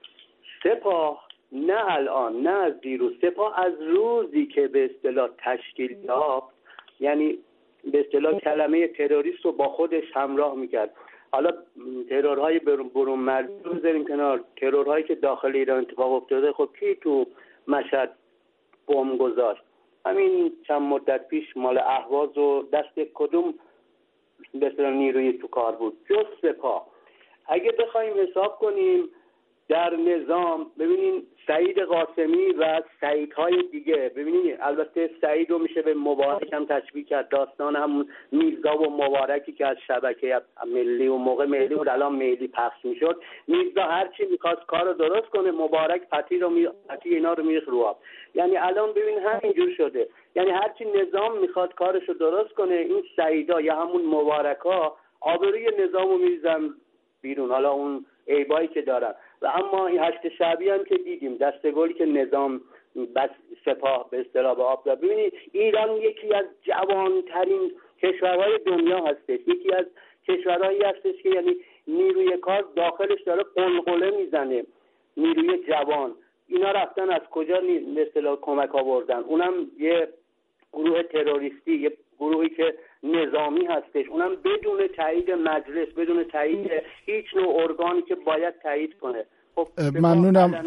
سپاه نه الان نه از دیروز، سپاه از روزی که به اصطلاح تشکیل یافت، یعنی به اصطلاح کلمه تروریست رو با خودش همراه میکرد. حالا ترورهای برون مرزی رو بذاریم کنار، ترورهایی که داخل ایران اتفاق افتاده، خب کی تو مشهد بمب گذاشت؟ همین چند مدت پیش مال اهواز و دست کدوم به اصطلاح نیروی تو کار بود جز سپاه. اگه بخوایم حساب کنیم در نظام. ببینین سعید قاسمی و سعیدهای دیگه، ببینین البته سعید رو میشه به مبارک هم تشبیه کرد، داستان هم میرزا و مبارکی که از شبکه ملی و موقع ملی و الان ملی پخش میشد، میرزا هرچی میخواست کار رو درست کنه، مبارک پتی اینا رو میریخت رو آب. یعنی الان ببین همینجور شده، یعنی هرچی نظام میخواد کارش رو درست کنه، این سعیدا یا همون مبارکا آبروی نظام رو میریزن بیرون، حالا اون عیبایی که دارن. و اما این هشت شعبی هم که دیدیم، دستگلی که نظام بس سپاه به اصطلاح به آب داد. ببینید ایران یکی از جوانترین کشورهای دنیا هستش، یکی از کشورهایی هستش که یعنی نیروی کار داخلش داره قلقله میزنه، نیروی جوان. اینا رفتن از کجا به اصطلاح کمک آوردن؟ اونم یه گروه تروریستی، یه گروهی که نظامی هستش، اونم بدون تایید مجلس، بدون تایید هیچ نوع ارگانی که باید تایید کنه. خب ممنونم،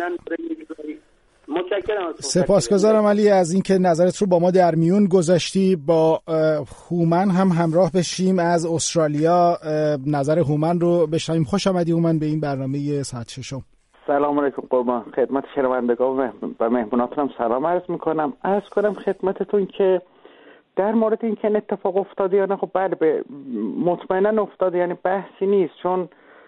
متشکرم. سپاسگزارم علی از اینکه نظرت رو با ما در میون گذاشتی. با هومن هم همراه بشیم از استرالیا، نظر هومن رو بشنویم. خوش آمدی هومن به این برنامه ساعت ششم. سلام علیکم قربان، خدمت شنوندگان و مهموناتونم سلام عرض میکنم. عرض کنم خدمتتون که در مورد این که این اتفاق افتاده یا نه، خب بله مطمئنا افتاده، یعنی بحثی نیست، چون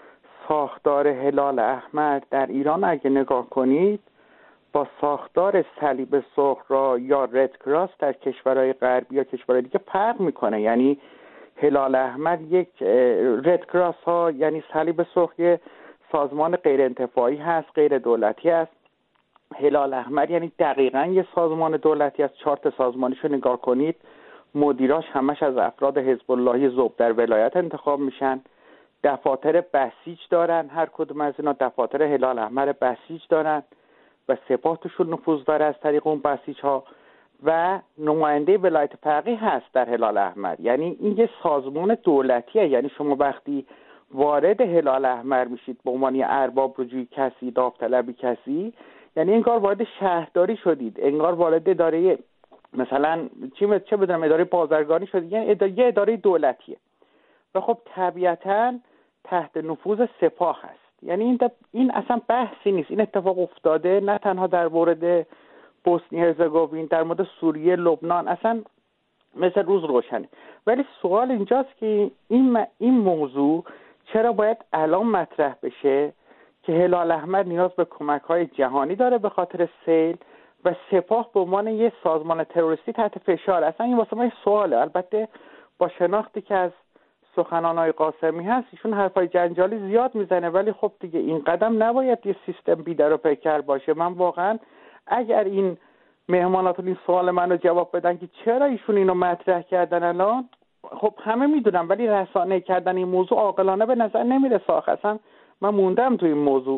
ساختار هلال احمر در ایران اگه نگاه کنید با ساختار صلیب سرخ را یا رد کراس در کشورهای غربی یا کشورهای دیگه فرق میکنه. یعنی هلال احمر یک رد کراس ها یعنی صلیب سرخ یه سازمان غیر انتفاعی هست، غیر دولتی است. هلال احمر یعنی دقیقاً یه سازمان دولتی است. چارت سازمانیشو نگاه کنید، مدیراش همش از افراد حزب اللهی ذوب در ولایت انتخاب میشن. دفاتر بسیج دارن، هر کدوم از اینا دفاتر هلال احمر بسیج دارن و سپاه توشون نفوذ داره از طریق اون بسیج ها و نماینده ولایت فقیه هست در هلال احمر. یعنی این یه سازمان دولتیه. یعنی شما وقتی وارد هلال احمر میشید به عنوان ارباب رجوعی کسی، داوطلبی کسی، یعنی انگار وارد شهرداری شدید، انگار وارد اداره مثلا چه بدونم اداره بازرگانی شدید، یعنی یه اداره دولتیه و خب طبیعتاً تحت نفوذ سپاه هست. یعنی این اصلا بحثی نیست، این اتفاق افتاده نه تنها در مورد بوسنی هرزگوین، در مورد سوریه، لبنان، اصلا مثل روز روشنه. ولی سوال اینجاست که این موضوع چرا باید الان مطرح بشه که هلال احمر نیاز به کمک‌های جهانی داره به خاطر سیل و سپاه به عنوان یه سازمان تروریستی تحت فشار؟ اصلا این واسه من سواله. البته با شناختی که از سخنان‌های قاسمی هست، ایشون حرفای جنجالی زیاد میزنه، ولی خب دیگه این قدم نباید یه سیستم بیدر و پیکر باشه. من واقعا اگر این مهماناتون این سوال منو جواب بدن که چرا ایشون اینو مطرح کردن الان، خب همه میدونم، ولی رسانه کردن این موضوع عاقلانه به نظر نمیرسه. اصلا من موندم تو این موضوع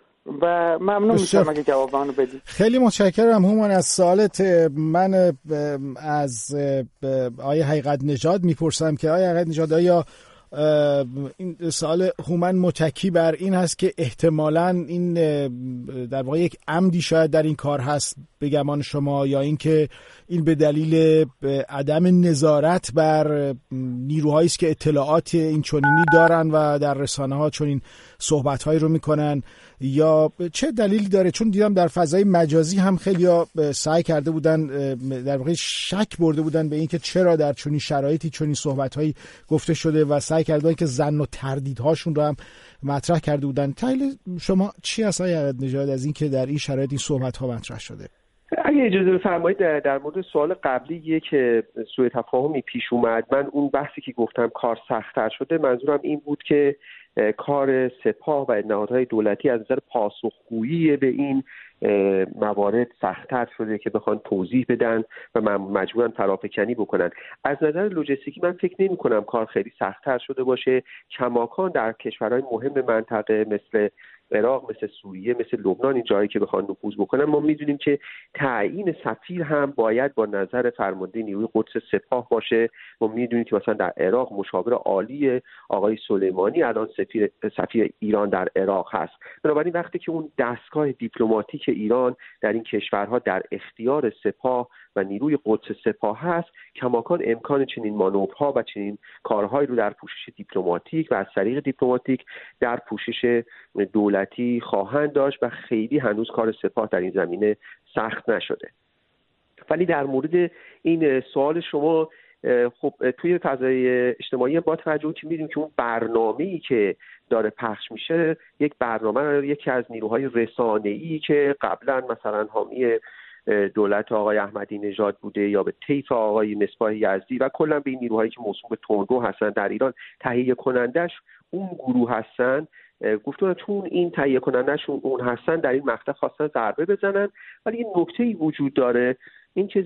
و ممنون میشم اگه جواب منو بدید. خیلی متشکرم هومن از سوالت. من از آقای حقیقت نژاد میپرسم که آقای حقیقت نژاد، آیا این سوال هومن متکی بر این هست که احتمالاً این در واقع یک عمدی شاید در این کار هست به گمان شما، یا اینکه این به دلیل عدم نظارت بر نیروهایی است که اطلاعات این چنینی دارن و در رسانه‌ها چنین صحبت‌هایی رو میکنن، یا چه دلیلی داره؟ چون دیدم در فضای مجازی هم خیلی‌ها سعی کرده بودن، در واقع شک برده بودن به اینکه چرا در چنین شرایطی چنین صحبت‌هایی گفته شده و سعی کردن که ظن و تردیدهاشون رو هم مطرح کرده بودن. تحلیل شما چی هست آقای حقیقت نژاد از اینکه در این شرایط این صحبت‌ها مطرح شده؟ اگه اجازه بفرمایید در مورد سوال قبلی که سوء تفاهمی پیش اومد، من اون بحثی که گفتم کار سخت‌تر شده، منظورم این بود که کار سپاه و نهادهای دولتی از نظر پاسخگویی به این موارد سخت‌تر شده که بخوان توضیح بدن و مجبورن فرافکنی بکنن. از نظر لوجستیکی من فکر نمی‌کنم کار خیلی سخت‌تر شده باشه. کماکان در کشورهای مهم منطقه مثل عراق، مثل سوریه، مثل لبنان، این جایی که بخوان نفوذ بکنن، ما میدونیم که تعیین سفیر هم باید با نظر فرمانده نیروی قدس سپاه باشه. ما میدونیم که مثلا در عراق مشاور عالی آقای سلیمانی الان سفیر ایران در عراق هست. بنابراین وقتی که اون دستگاه دیپلماتیک ایران در این کشورها در اختیار سپاه و نیروی قدس سپاه هست، کماکان امکان چنین مانورها و چنین کارهایی رو در پوشش دیپلماتیک و از طریق دیپلماتیک در پوشش دولت دولتی خواهند داشت و خیلی هنوز کار سپاه در این زمینه سخت نشده. ولی در مورد این سوال شما، خب توی فضای اجتماعی با توجه که می‌دونیم که اون برنامه‌ای که داره پخش میشه یک برنامه یکی از نیروهای رسانه‌ای که قبلا مثلا حامی دولت آقای احمدی نژاد بوده یا به طیف آقای مصباح یزدی و کلا به این نیروهایی که موسوم به تندرو هستن در ایران تهیه کنندش اون گروه هستن، گفتن چون این تهیه کنندشون اون هستن در این مقطع خواستن ضربه بزنن. ولی این نکته‌ای وجود داره، اینکه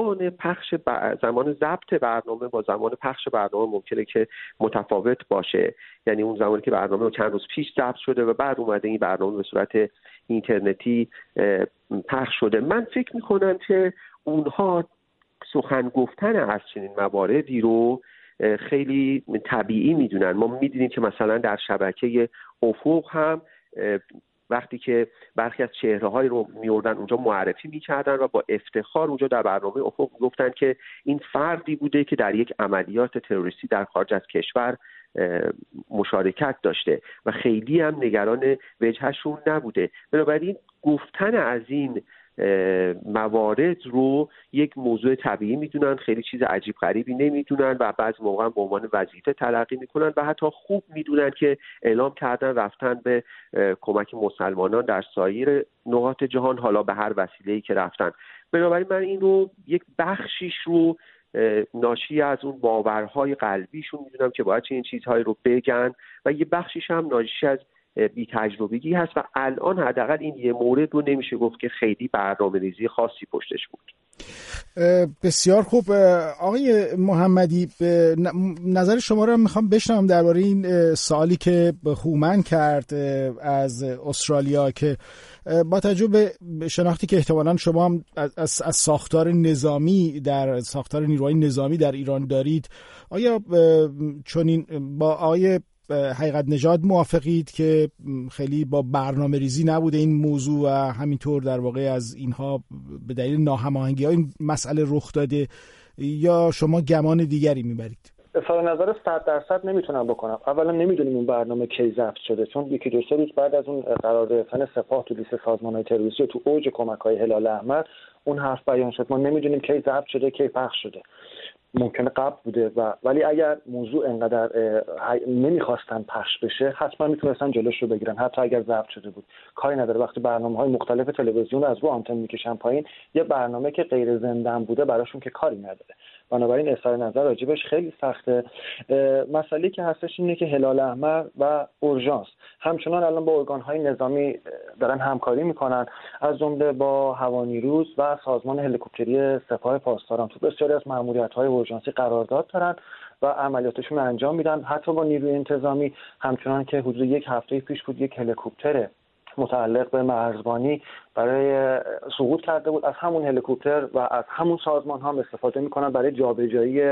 زمان ضبط برنامه با زمان پخش برنامه ممکنه که متفاوت باشه. یعنی اون زمانی که برنامه چند روز پیش ضبط شده و بعد اومده این برنامه به صورت اینترنتی پخش شده. من فکر میکنم که اونها سخن گفتن از چنین مواردی رو خیلی طبیعی میدونن. ما میدونیم که مثلا در شبکه افق هم وقتی که برخی از چهره‌های رو میوردن اونجا معرفی میکردن و با افتخار اونجا در برنامه افق گفتن که این فردی بوده که در یک عملیات تروریستی در خارج از کشور مشارکت داشته و خیلی هم نگران وجهشون نبوده. بنابراین گفتن از این موارد رو یک موضوع طبیعی میدونن، خیلی چیز عجیب غریبی نمیدونن و بعضی موقع به عنوان وظیفه تلقی میکنن و حتی خوب میدونن که اعلام کردن رفتن به کمک مسلمانان در سایر نقاط جهان، حالا به هر وسیله‌ای که رفتن. بنابراین من این رو یک بخشیش رو ناشی از اون باورهای قلبیشون میدونم که باید چنین چیزهایی رو بگن و یه بخشیش هم ناشی از بی تجربگی هست و الان حداقل این یه مورد رو نمیشه گفت که خیلی برنامه‌ریزی خاصی پشتش بود. بسیار خوب. آقای محمدی، نظر شما رو میخوام بشنوم درباره این سوالی که هومن کرد از استرالیا که با توجه به شناختی که احتمالاً شما هم از ساختار نظامی در ساختار نیروهای نظامی در ایران دارید، آیا چنین با آقای حقیقت نژاد موافقید که خیلی با برنامه ریزی نبوده این موضوع و همینطور در واقع از اینها به دلیل ناهماهنگی ها این مسئله رخ داده، یا شما گمان دیگری میبرید؟ اظهار نظر 100% نمیتونم بکنم. اولا نمیدونیم اون برنامه کی ضبط شده، چون یکی دو سه روز بعد از اون قرار گرفتن سپاه تو لیست سازمان‌های تروریستی تو اوج کمک‌های هلال احمر اون حرف بیان شد. ما نمیدونیم کی ضبط شده، کی پخش شده. ممکنه قبل بوده ولی اگر موضوع انقدر نمیخواستن پخش بشه حتما میتونستن جلوش رو بگیرن، حتی اگر ضبط شده بود. کاری نداره وقتی برنامه‌های مختلف تلویزیون از رو آنتن میکشن پایین، یه برنامه که غیر زنده بوده براشون که کاری نداره. بنابراین اظهار نظر راجبش خیلی سخته. مسئله که هستش اینه که هلال احمر و اورژانس همچنان الان با ارگان‌های نظامی دارن همکاری میکنن، از جمله با هوانیروز و سازمان هلیکوپتری سپاه پاسداران تو بسیاری از ماموریت‌های اورژانسی قرارداد دارن و عملیاتشون انجام میدن. حتی با نیروی انتظامی همچنان که حدود یک هفته پیش بود یک هلیکوپتر متعلق به مرزبانی برای سقوط کرده بود، از همون هلیکوپتر و از همون سازمان ها استفاده میکنن برای جابجایی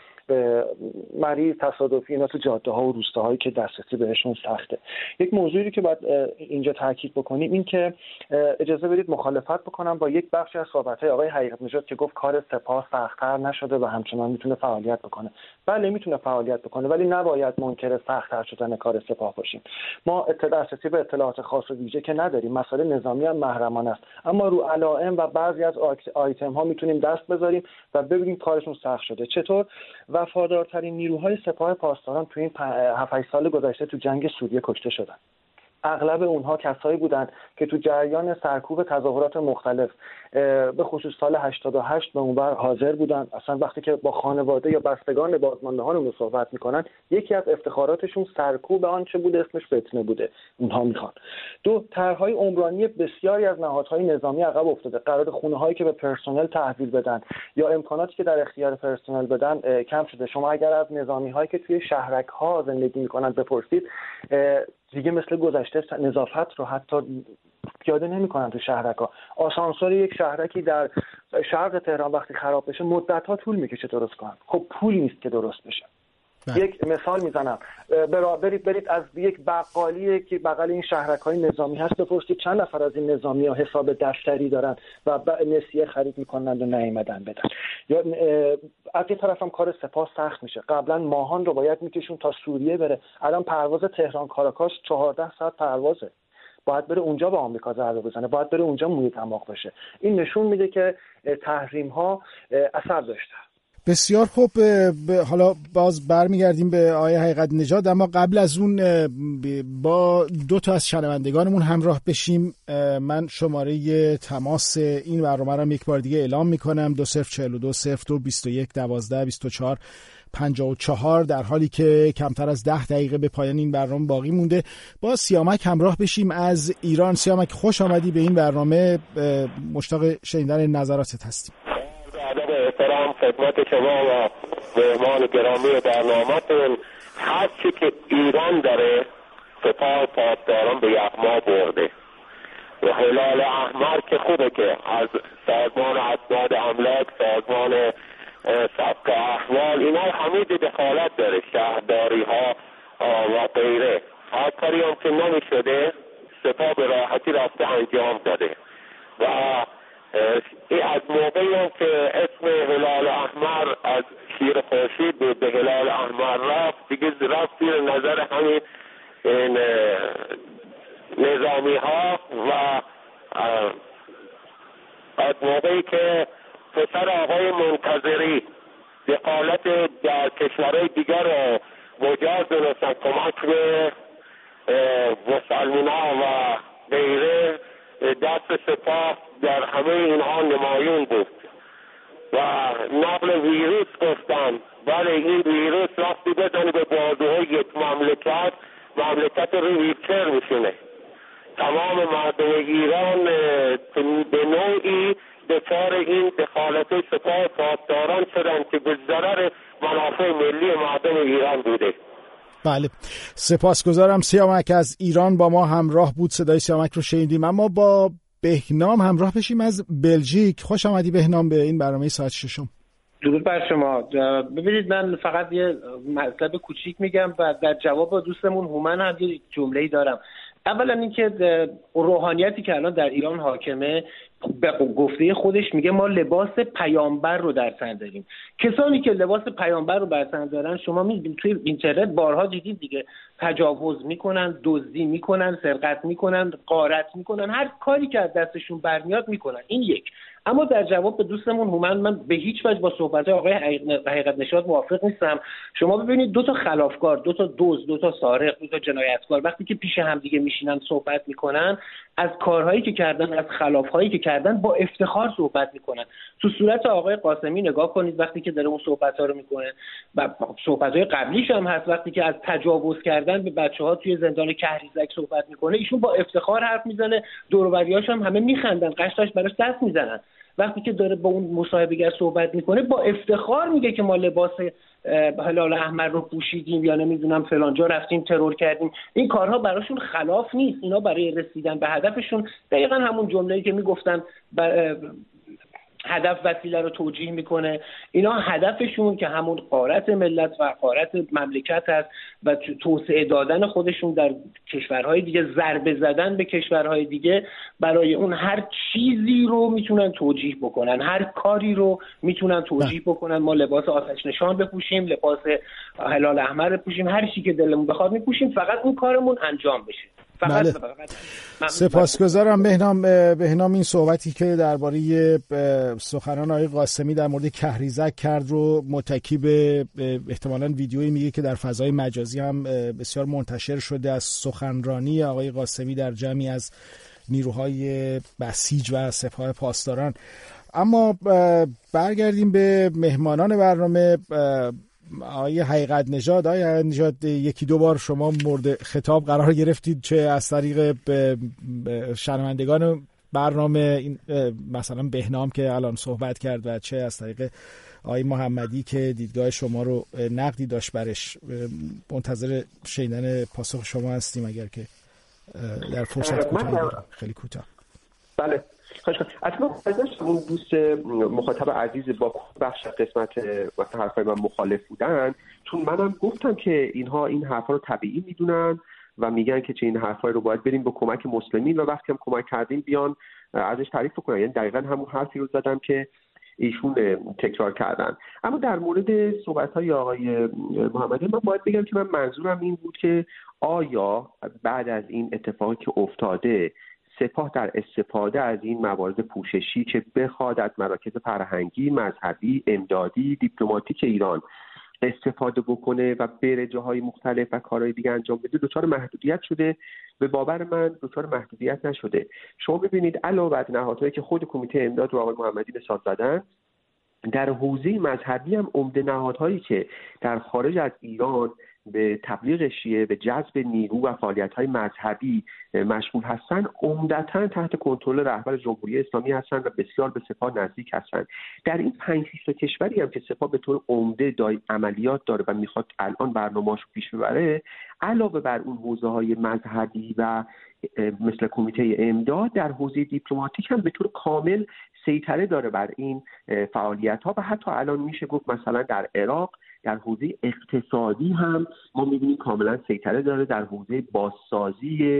مریض تصادفی اینا تو جاده ها و روستاهایی که دسترسی بهشون سخته. یک موضوعی که باید اینجا تاکید بکنیم این که اجازه بدید مخالفت بکنم با یک بخشی از صحبت‌های آقای حقیقت نژاد که گفت کار سپاه سخت‌تر نشده و همچنان میتونه فعالیت بکنه. بله میتونه فعالیت بکنه، ولی نباید منکر سخت‌تر شدن کار سپاه باشیم. ما دسترسی به اطلاعات خاص و ویژه که نداریم، مسئله نظامی هم محرمانه است، اما رو علائم و بعضی از آیتم ها میتونیم دست بذاریم و ببینیم کارشون سخت شده. چطور؟ وفادارترین نیروهای سپاه پاسداران تو این 7-8 سال گذشته تو جنگ سوریه کشته شدن. اغلب اونها کسایی بودند که تو جریان سرکوب تظاهرات مختلف به خصوص سال 88 به اونور حاضر بودند. اصلا وقتی که با خانواده یا بستگان بازماندهان صحبت میکنن یکی از افتخاراتشون سرکوب آنچه بود اسمش فتنه بوده. اونها میخوان. دو، طرحهای عمرانی بسیاری از نهادهای نظامی عقب افتاده. قرار خونه‌هایی که به پرسنل تحویل بدن یا امکاناتی که در اختیار پرسنل بدن کم شده. شما اگر از نظامی‌هایی که توی شهرک‌ها زندگی میکنن بپرسید دیگه مثل گذشته نظافت رو حتی پیاده نمی‌کنن تو شهرک‌ها. آسانسور یک شهرکی در شرق تهران وقتی خراب بشه مدت‌ها طول می‌کشه درست کنن. خب پول نیست که درست بشه. یک مثال میزنم، برید از یک بقالی که بغل این شهرک‌های نظامی هست بپرسید چند نفر از این نظامی‌ها حساب دفتری دارن و نسیه خرید میکنن و نیومدن بدن. یا از این طرف هم کار سپاه سخت میشه. قبلا ماهان رو باید میکشون تا سوریه بره، الان پرواز تهران کاراکاش 14 ساعت پروازه. باید بره اونجا به آمریکا ضربه بزنه، باید بره اونجا موی دماغ بشه. این نشون میده که تحریم ها اثر داشته. بسیار خوب. حالا باز برمیگردیم به آقای حقیقت نژاد، اما قبل از اون با دو تا از شنوندگانمون همراه بشیم. من شماره تماس این برنامه رو یک بار دیگه اعلام میکنم: 2042 02 21 12 24 54. در حالی که کمتر از 10 دقیقه به پایان این برنامه باقی مونده، با سیامک همراه بشیم از ایران. سیامک، خوش آمدی به این برنامه، مشتاق شنیدن نظراتت هستیم. ادب احترام خدمت شما و مهمان گرامی برنامه‌تون. هر چی که ایران داره سپاه پاسداران به یغما برده و هلال احمر که خوبه که از سازمان اسناد املاک، سازمان ثبت احوال، اینا همه دخالت داره، شهرداری ها و غیره. هر کاری هم که نمی‌شده سپاه به راحتی رفته انجام داده و این از موقعی هم که اسم هلال احمر از شیر خورشید به هلال احمر رفت، دیگه رفت زیر نظر همین نظامی ها و از موقعی که پسر آقای منتظری دخالت در کشورهای دیگر رو مجاز دونستن کمک به مسلمان و غیره، دست سپاه در همه اینها نمایون بود و نقل ویروس گفتن. بله، این ویروس وقتی بزنه به بازوهای یک مملکت رو ویلچر میشونه. تمام مردم ایران به نوعی دچار این دخالت سپاه پاسداران شدن که به ضرر منافع ملی مردم ایران بوده. بله، سپاسگزارم. سیامک از ایران با ما همراه بود، صدای سیامک رو شنیدیم. اما با بهنام همراه بشیم از بلژیک. خوش آمدی بهنام به این برنامه ساعت ششم. درود بر شما. ببینید، من فقط یه مطلب کوچیک میگم و در جواب دوستمون هومن هم یه جمله‌ای دارم. اولا اینکه روحانیتی که الان در ایران حاکمه به گفته خودش میگه ما لباس پیامبر رو در تن داریم. کسانی که لباس پیامبر رو بر تن دارن، شما میبینید توی اینترنت بارها دیدید دیگه، تجاوز میکنن، دزدی میکنن، سرقت میکنن، غارت میکنن، هر کاری که از دستشون برمیاد میکنن. این یک. اما در جواب به دوستمون هومن، من به هیچ وجه با صحبت آقای حقیقت نژاد موافق نیستم. شما ببینید دو تا خلافکار، دو تا دزد، دو تا سارق، دو تا جنایتکار وقتی که پیش هم دیگه میشینن صحبت میکنن، از کارهایی که کردن، از خلافهایی که کردن با افتخار صحبت میکنن. تو صورت آقای قاسمی نگاه کنید وقتی که داره اون صحبت‌ها رو میکنه و صحبت‌های قبلیش هم هست، وقتی که از تجاوز کردن به بچه‌ها توی زندان کهریزک صحبت میکنه، ایشون با افتخار حرف میزنه، دور و بریاش هم همه میخندن، قشقش براش دست میزنن. وقتی که داره با اون مصاحبه‌گر صحبت میکنه با افتخار میگه که ما لباس هلال احمر رو پوشیدیم یا نمیدونم فلان جا رفتیم ترور کردیم. این کارها براشون خلاف نیست. اینا برای رسیدن به هدفشون دقیقاً همون جمله‌ای که میگفتن هدف وسیله رو توجیه میکنه. اینا هدفشون که همون غارت ملت و غارت مملکت هست و توسعه دادن خودشون در کشورهای دیگه، ضربه زدن به کشورهای دیگه. برای اون هر چیزی رو میتونن توجیه بکنن، هر کاری رو میتونن توجیه بکنن. ما لباس آتش نشان بپوشیم، لباس هلال احمر بپوشیم، هر چی که دلمون بخواد میپوشیم، فقط اون کارمون انجام بشه. بله. سپاسگزارم بهنام. این صحبتی که درباره سخنان آقای قاسمی در مورد کهریزک کرد رو متکی به احتمالاً ویدیویی میگه که در فضای مجازی هم بسیار منتشر شده از سخنرانی آقای قاسمی در جمعی از نیروهای بسیج و سپاه پاسداران. اما برگردیم به مهمانان برنامه. آقای حقیقت نژاد، یکی دو بار شما مورد خطاب قرار گرفتید، چه از طریق شنوندگان برنامه مثلا بهنام که الان صحبت کرد و چه از طریق آقای محمدی که دیدگاه شما رو نقدی داشت برش. منتظر شنیدن پاسخ شما هستیم اگر که در فرصت کوتاهی دارم. خیلی کوتاه. بله، اصلا اون دوست مخاطب عزیز با بخش قسمت وقت حرفای من مخالف بودن، چون منم گفتم که اینها این حرفا رو طبیعی میدونن و میگن که چه این حرفای رو باید بریم با کمک مسلمین و وقتی هم کمک کردیم بیان ازش تعریف کنن. یعنی دقیقاً همون حرفی رو زدم که ایشون تکرار کردن. اما در مورد صحبت‌های آقای محمدی من باید بگم که من منظورم این بود که آیا بعد از این اتفاقی که افتاده سپاه در استفاده از این موارد پوششی که بخواد از مراکز فرهنگی، مذهبی، امدادی، دیپلماتیک ایران استفاده بکنه و بره جاهای مختلف و کارهای دیگه انجام بده دچار محدودیت شده؟ به باور من دچار محدودیت نشده. شما ببینید علاوه بر نهادهایی که خود کمیته امداد رو آقای محمدی مثال زدن، در حوزه مذهبی هم عمده نهادهایی که در خارج از ایران به تبلیغ شیعه، به جذب نیرو و فعالیت‌های مذهبی مشغول هستن، عمدتاً تحت کنترل رهبر جمهوری اسلامی هستن و بسیار به سپاه نزدیک هستن. در این 5-6 تا کشوری هم که سپاه به طور عمده عملیات داره و میخواد الان برنامه‌اشو پیش ببره، علاوه بر اون حوزه‌های مذهبی و مثل کمیته امداد، در حوزه دیپلماتیک هم به طور کامل سیطره داره بر این فعالیت‌ها و حتی الان میشه گفت مثلا در عراق در حوزه اقتصادی هم ما می‌بینیم کاملا سیطره داره، در حوزه بازسازی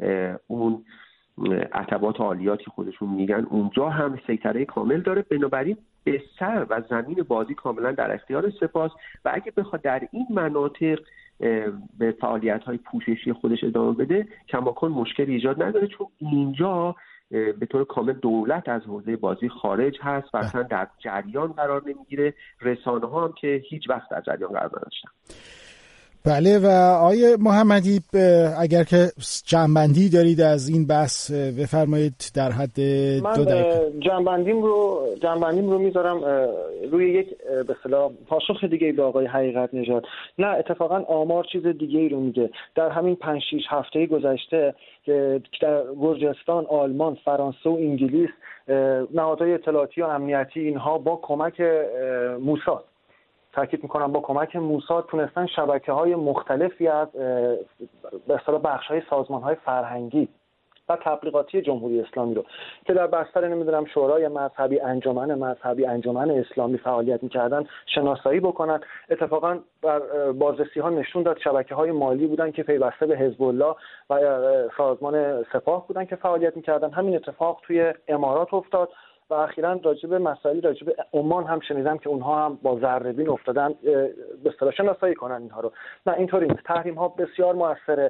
اون عتبات عالیاتی خودشون میگن اونجا هم سیطره کامل داره. بنابراین سر و زمین بازی کاملا در اختیار سپاه و اگه بخواد در این مناطق به فعالیت‌های پوششی خودش ادامه بده کماکان مشکلی ایجاد نداره، چون اینجا به طور کامل دولت از حوزه بازی خارج هست و اصلا در جریان قرار نمیگیره. رسانه ها هم که هیچ وقت در جریان قرار نداشتن. بله. و آقای محمدی اگر که جنبندی دارید از این بحث بفرمایید در حد 2 دقیقه. جنبندیم رو میذارم روی یک به اصطلاح پاسخ دیگه به آقای حقیقت نژاد. نه اتفاقا آمار چیز دیگه ای رو میگه. در همین 5-6 هفته گذشته که در گرجستان، آلمان، فرانسه و انگلیس نهادهای اطلاعاتی و امنیتی اینها با کمک موساد، تاکید میکنم با کمک موساد، تونستن شبکه‌های مختلفی از به اصطلاح بخش‌های سازمان‌های فرهنگی و تبلیغاتی جمهوری اسلامی رو که در بستر نمیدونم شورای مذهبی، انجمن مذهبی، انجمن اسلامی فعالیت می‌کردن شناسایی بکنن. اتفاقا در بازرسی‌ها نشون داد شبکه‌های مالی بودن که پیوسته به حزب الله و سازمان سپاه بودن که فعالیت می‌کردن. همین اتفاق توی امارات افتاد و اخیراً راجب مسائلی راجب عمان هم شنیدم که اونها هم با ذره‌بین افتادن به اصطلاح شناسایی کنن اینها رو. نه اینطوری نیست. تحریم‌ها بسیار موثره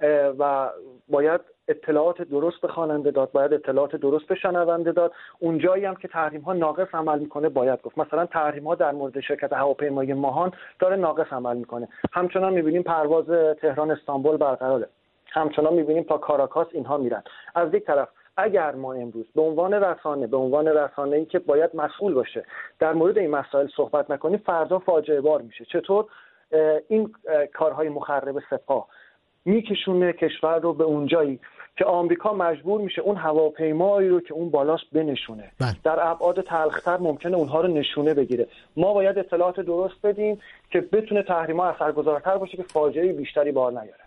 و باید اطلاعات درست به خواننده داد، باید اطلاعات درست به شنونده داد. اونجایی هم که تحریم‌ها ناقص عمل میکنه باید گفت. مثلا تحریم‌ها در مورد شرکت هواپیمایی ماهان داره ناقص عمل میکنه. همچنان می‌بینیم پرواز تهران استانبول برقراره. همچنان می‌بینیم تا کاراکاس اینها میرن. از یک طرف اگر ما امروز به عنوان رسانه‌ای که باید مسئول باشه در مورد این مسائل صحبت نکنیم، فردا فاجعه بار میشه. چطور این کارهای مخرب سپاه میکشونه کشور رو به اونجایی که آمریکا مجبور میشه اون هواپیمایی رو که اون بالاش بنشونه. در ابعاد تلخ‌تر ممکنه اونها رو نشونه بگیره. ما باید اطلاعات درست بدیم که بتونه تحریم‌ها اثرگذارتر باشه که فاجعه بیشتری بار نیاره.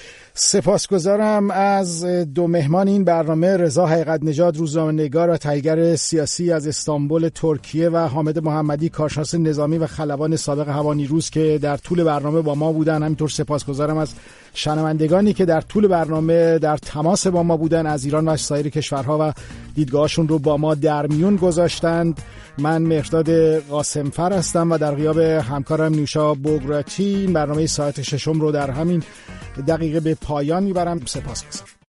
سپاسگزارم از 2 مهمان این برنامه، رضا حقیقت نژاد روزنامه‌نگار و تحلیلگر سیاسی از استانبول ترکیه و حامد محمدی کارشناس نظامی و خلبان سابق هوانیروز که در طول برنامه با ما بودن. همینطور سپاسگزارم از شنوندگانی که در طول برنامه در تماس با ما بودن، از ایران و سایر کشورها و دیدگاهشون رو با ما در میون گذاشتند. من مهرداد قاسمفر هستم و در غیاب همکارم نیوشا بوگراتی برنامه ساعت 6 رو در همین دقیقه به پایان میبرم. سپاسگزارم.